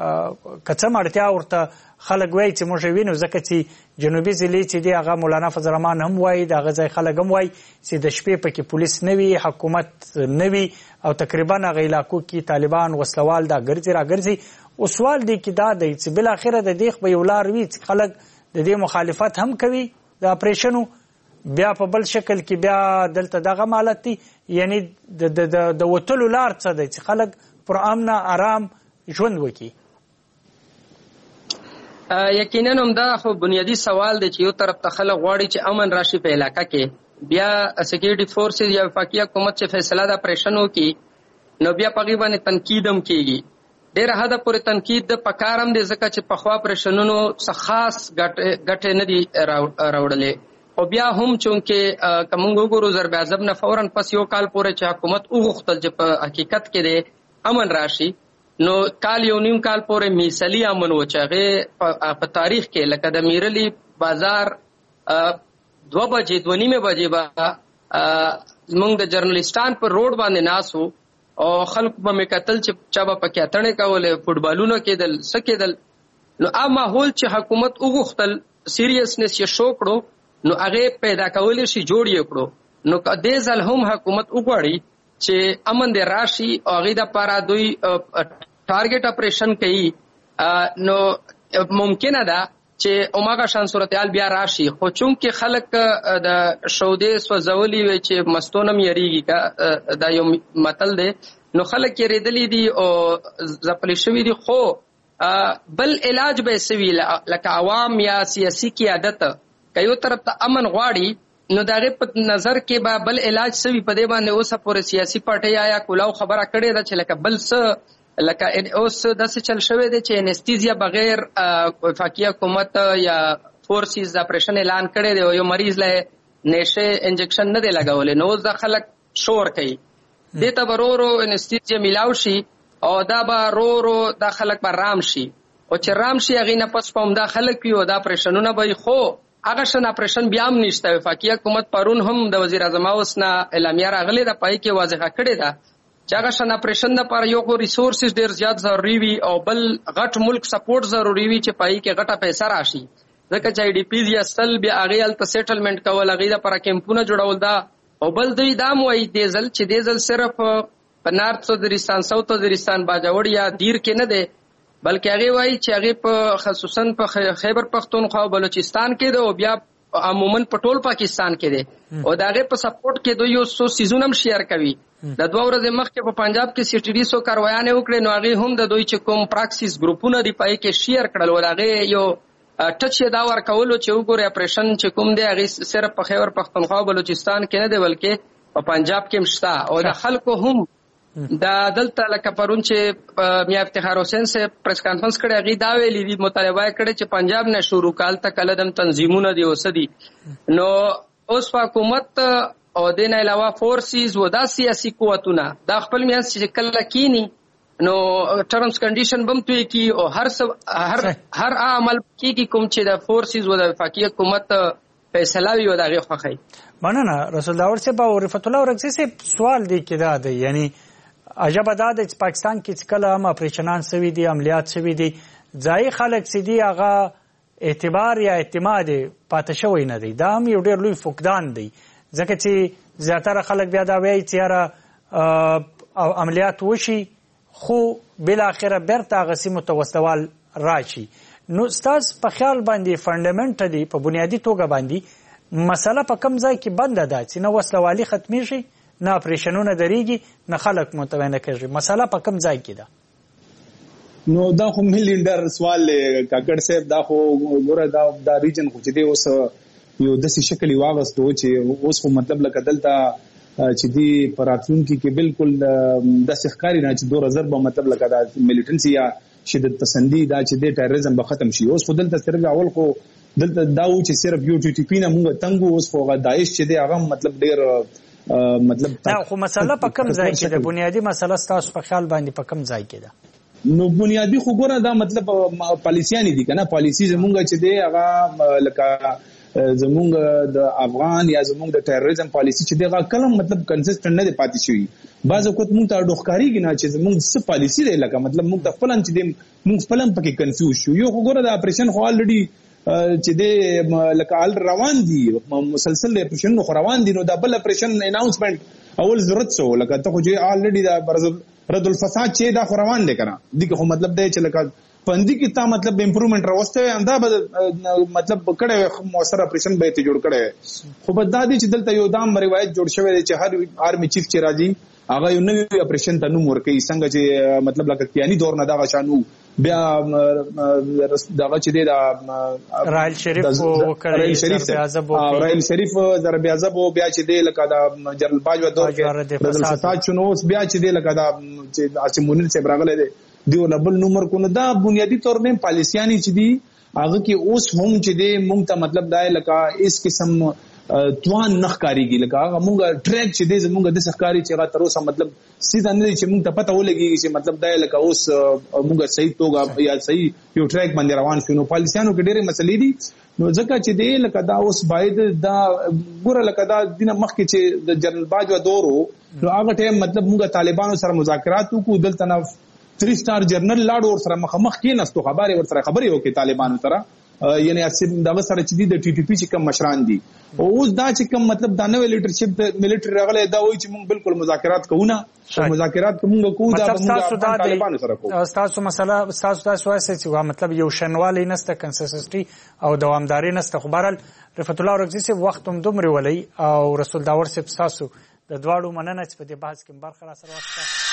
S5: کڅه مرتیا ورته خلک وایي چې موږ وینو ځکه چې جنوبي ضلع چې دی هغه مولانا فضل الرحمن هم وایي د هغه ځای خلک هم وایي چې د شپې پکې پولیس نه وي حکومت نه وي او تقریبا هغه علاقو کې طالبان وسلوال دا ګرځي راګرځي او سوال دی کې دا دی چې بل اخره د دې خو یو لار وي چې خلک د دې مخالفت هم کوي د اپریشنو بیا په بل شکل کې بیا دلته دغه مالت دي یعنی د وټلو لار څه دی چې خلک پر امن آرام ژوند وکړي
S9: یقینا هم دا خو بنیادی سوال دی چې یو طرف ته خلک غواړي چې امن راشي په علاقه کې بیا سکیورټي فورسز یا وفاقي حکومت چې فیصله د اپریشن وکړي نو بیا په غیبه باندې تنقید هم کیږي ډېر حد پورې تنقید د پکارم دی ځکه چې په خوا اپریشنونو څخه خاص ګټه نه دي راوړلې او بیا هم چونکه کومو ګورو ضرب اعظم نه فورن پس یو کال پورې چې حکومت وغوښتل چې په حقیقت کې دی امن راشي نو کال یو نیم کال پورې میسلی امن و چې په تاریخ کې لکه د میرلی بازار 2 بجې 2:30 بجې با موږ د جرنالستان پر روډ باندې ناسو او خلک به مې کتل چې چا به پکې اتڼې کولې، فوټبالونه کېدل، څه کېدل. نو ماحول چې حکومت وغوښتل سیریسنس یې شو کړو، نو هغه پیدا کولی شي جوړ یې کړو. نو دې ځل هم حکومت وغواړي چې امن دې راشي او هغې دپاره دوی ټارګټ اپریشن کوي، نو ممکنه ده چې هماغه شان صورتحال بیا راشي. خو چونکې خلک د شودې سوځولي وي چې مستو نه م یریږي، دا یو متل دی، نو خلک یریدلی دي او ځپلي شوي دي. خو بل علاج به یې څه وي، لکه عوام یا سیاسي قیادت که یو طرف ته امن غواړي، نو د هغې په نظر کې به بل علاج څه وي. په دې باندې اوسه پورې سیاسي پارټۍ یا کلاو خبره کړې ده چې لکه بل څه، لکه اوس داسې چل شوی دی چې انستیزیا بغیر وفاقي حکومت یا فورسز د اپریشن اعلان کړی دی او یو مریض له نشه انجکشن نه دی لګولی، نو اوس دا خلک شور کوي. دې ته به رو انستیزیا میلاو شي او دا به رو دا خلک به رام شي، او چې رام شي هغې نه پس به همدا خلک وي او دا اپریشنونه به وي. خو هغه شان اپریشن بیا هم نشته. وفاقي حکومت پرون هم د وزیر اعظم هاوس نه اعلامیه راغلې ده، پای کې واضحه کړې ده چې هغه شان اپریشن دپاره یو خو ریسورسز ډېر زیات ضروري وي او بل غټ ملک سپورټ ضروري وي چې پای کې غټه پیسه راشي، ځکه چې آی ډي پیز یا سل بیا هغې هلته سیټلمنټ کول، هغې دپاره کیمپونه جوړول ده. او بل دوی دا هم وایي دې ځل چې دې ځل صرف په نارت وزیرستان، ساوت وزیرستان، باجوړ یا دیر کې نه دی، بلکې هغې وایي چې هغې په خصوصا په خیبر پښتونخوا او بلوچستان کې ده او بیا عموما په ټول پاکستان کې دی. او د هغې په سپورټ کې دوی یو څو سیزونه هم شیر کوي. د 2 ورځې مخکې په پنجاب کې سی ټي ډي څو کارویانې وکړې، نو هغې هم د دوی چې کوم پراکسیس ګروپونه دي په هغې کې شیر کړل، او د هغې یو ټچ یې دا ورکولو چې وګورئ اپریشن چې کوم دی هغې صرف په خیبر پښتونخوا او بلوچستان کې نه دی بلکې په پنجاب کې هم شته. او د خلکو هم دا دلته لکه پرون چې میا افتخار حسین سے پریس کانفرنس کړی، هغې دا ویلي دي، مطالبه یې کړې چې پنجاب نه شروع کال ته کله دم تنظیمونه دي او څه دي. نو اوس په حکومت او دې نه علاوه فورسز و دا سیاسي قوتونه دا خپل میانس چې کله کینی، نو ټرمز کنډیشن بم توی کی او هر عمل کیږي کوم چې د فورسز و د وفاقي حکومت فیصله وي او د هغې خوښوي.
S5: مننه رسول داور صاحب. او رفعت الله ورکزي صاحب سوال دی کې دا دی، یعنی عجبه دا دی چې پاکستان کې چې کله هم اپریشنان سوي دي، عملیات سوي دي، ځایي خلک چې دي هغه اعتبار یا اعتماد پاته شوی نه دی. دا هم یو ډېر لوی فقدان دی، ځکه چې زیاتره خلک بیا دا وایي چې یاره عملیات وشي خو بالاخره بیرته هغه سیمو ته وسلوال راشي. نو ستاسو په خیال باندې فنډامنټلي په بنیادي توګه باندې مسله په کم ځای کې بنده ده چې نه وسلوالي ختمیږي، نه اپریشنونه درېږي، نه خلک متوجه کېږي، مسله په کم ځای کې ده؟
S8: نو دا خو میلیندر سوال دی کاکړ صاحب. دا خو ګوره دا ریجن خو چې دی اوس یو داسې شکل یې واغستو چې اوس خو مطلب لکه دلته چې دی په راتلونکي کې بالکل داسې ښکاري نه چې 2000 به مطلب لکه دا میلیټنسي یا شدت پسندي دا چې دی ټیرریزم به ختم شي. اوس خو دلته صرف اول خو دلته دا و چې صرف یو ټي ټي پی نه مونږ تنګو، اوس خو داعش چې دی هغه مطلب ډېر مطلب دا خو مسله په کم ځای کې ده؟ بنیادي مسله ستاسو په خیال باندې په کم ځای کې ده؟ نو بنیادی خو ګوره دا مطلب پالیسیانې دي کنه، پالیسی زمونږ چې دی هغه لکه زمونږ د افغان یا زمونږ د ټیرریزم پالیسی چې دی هغه کله مطلب کنسسټنټ نه دی پاتې شوی. بعض وخت مونږ ته ډوښکاریږي نه چې زمونږ څه پالیسی دی، لکه مطلب مونږ ته خپل چې دی مونږ خپل پکې کنفیوز شو. یو خو ګوره د اپریشن خو الریډي چې دی لکه روان دي، مسلسل اپریشن خو روان دي، نو دا بل اپریشن اناونسمنت اول ضرورت سو لکه ته خو چې الریډي دا رد الفساد چې دا خو روان دی کنه، دغه خو مطلب دی چې لکه پندې کې تا مطلب امپروومنت راوسته انده مطلب کړه موثر اپریشن به ته جوړ کړي. خو بد دا دي چې دلته یو دام روایت جوړ شوی دی چې هر آرمي چیف چې راځي هغه یو نوی اپریشن ته نوم ورکوي، څنګه چې مطلب لکه کیانی دور نه دا شانو بیا دغه چې دی دا رائل شریف ضرب عزب او بیا چې دی لکه دا جنرال باجوه دور کې بدل فساد شنو، بیا چې دی لکه دا چې اسمونل صاحب راغله دی دیو لبل نمبر کو نه. دا بنیادی طور په پالیسیانی چې دی هغه کې اوس هم چې دی مونږ ته مطلب دا لکه اس قسم توان نخکاریږي لکه هغه مونږه ټریک چې دې زمونږ د سخکاری چې هغه تر اوسه مطلب سیده نه چې مونږ ته پته ولګي چې مطلب دا لکه اوس مونږ صحیح توګه یا صحیح یو ټریک باندې روان شو. نو پالیسیانو کې ډېرې مسلې دي نو ځکه چې دې لکه دا اوس باید دا ګوره لکه دا دینه مخکې چې د جنرال باجوه دورو نو هغه ټیم مطلب مونږ طالبانو سره مذاکرات وکړو دلته نه 3 سٹار جنرال لاړ ور سره مخامخ کېناستو خبرې ور سره خبرې وکړي طالبانو سره یعنی اسیم دغه سره چې د ټي ټي پی چې کوم مشران دي او اوس دا چې کوم مطلب دا نوې لیډرشپ د ملټری راغله دا وایي چې موږ بالکل مذاکرات کوو نه مذاکرات کوو دا موږ طالبانو سره کوو.
S5: تاسو مسله تاسو وایي چې مطلب یو شنوالي نسته کنسنسټي او دوامداري نسته. خو بهرحال رفعت الله رغزي صاحب وخت هم دومره ولي او رسول داور صاحب تاسو د دواړو مننه چې په دې بحث کې برخه را سره واخیسته.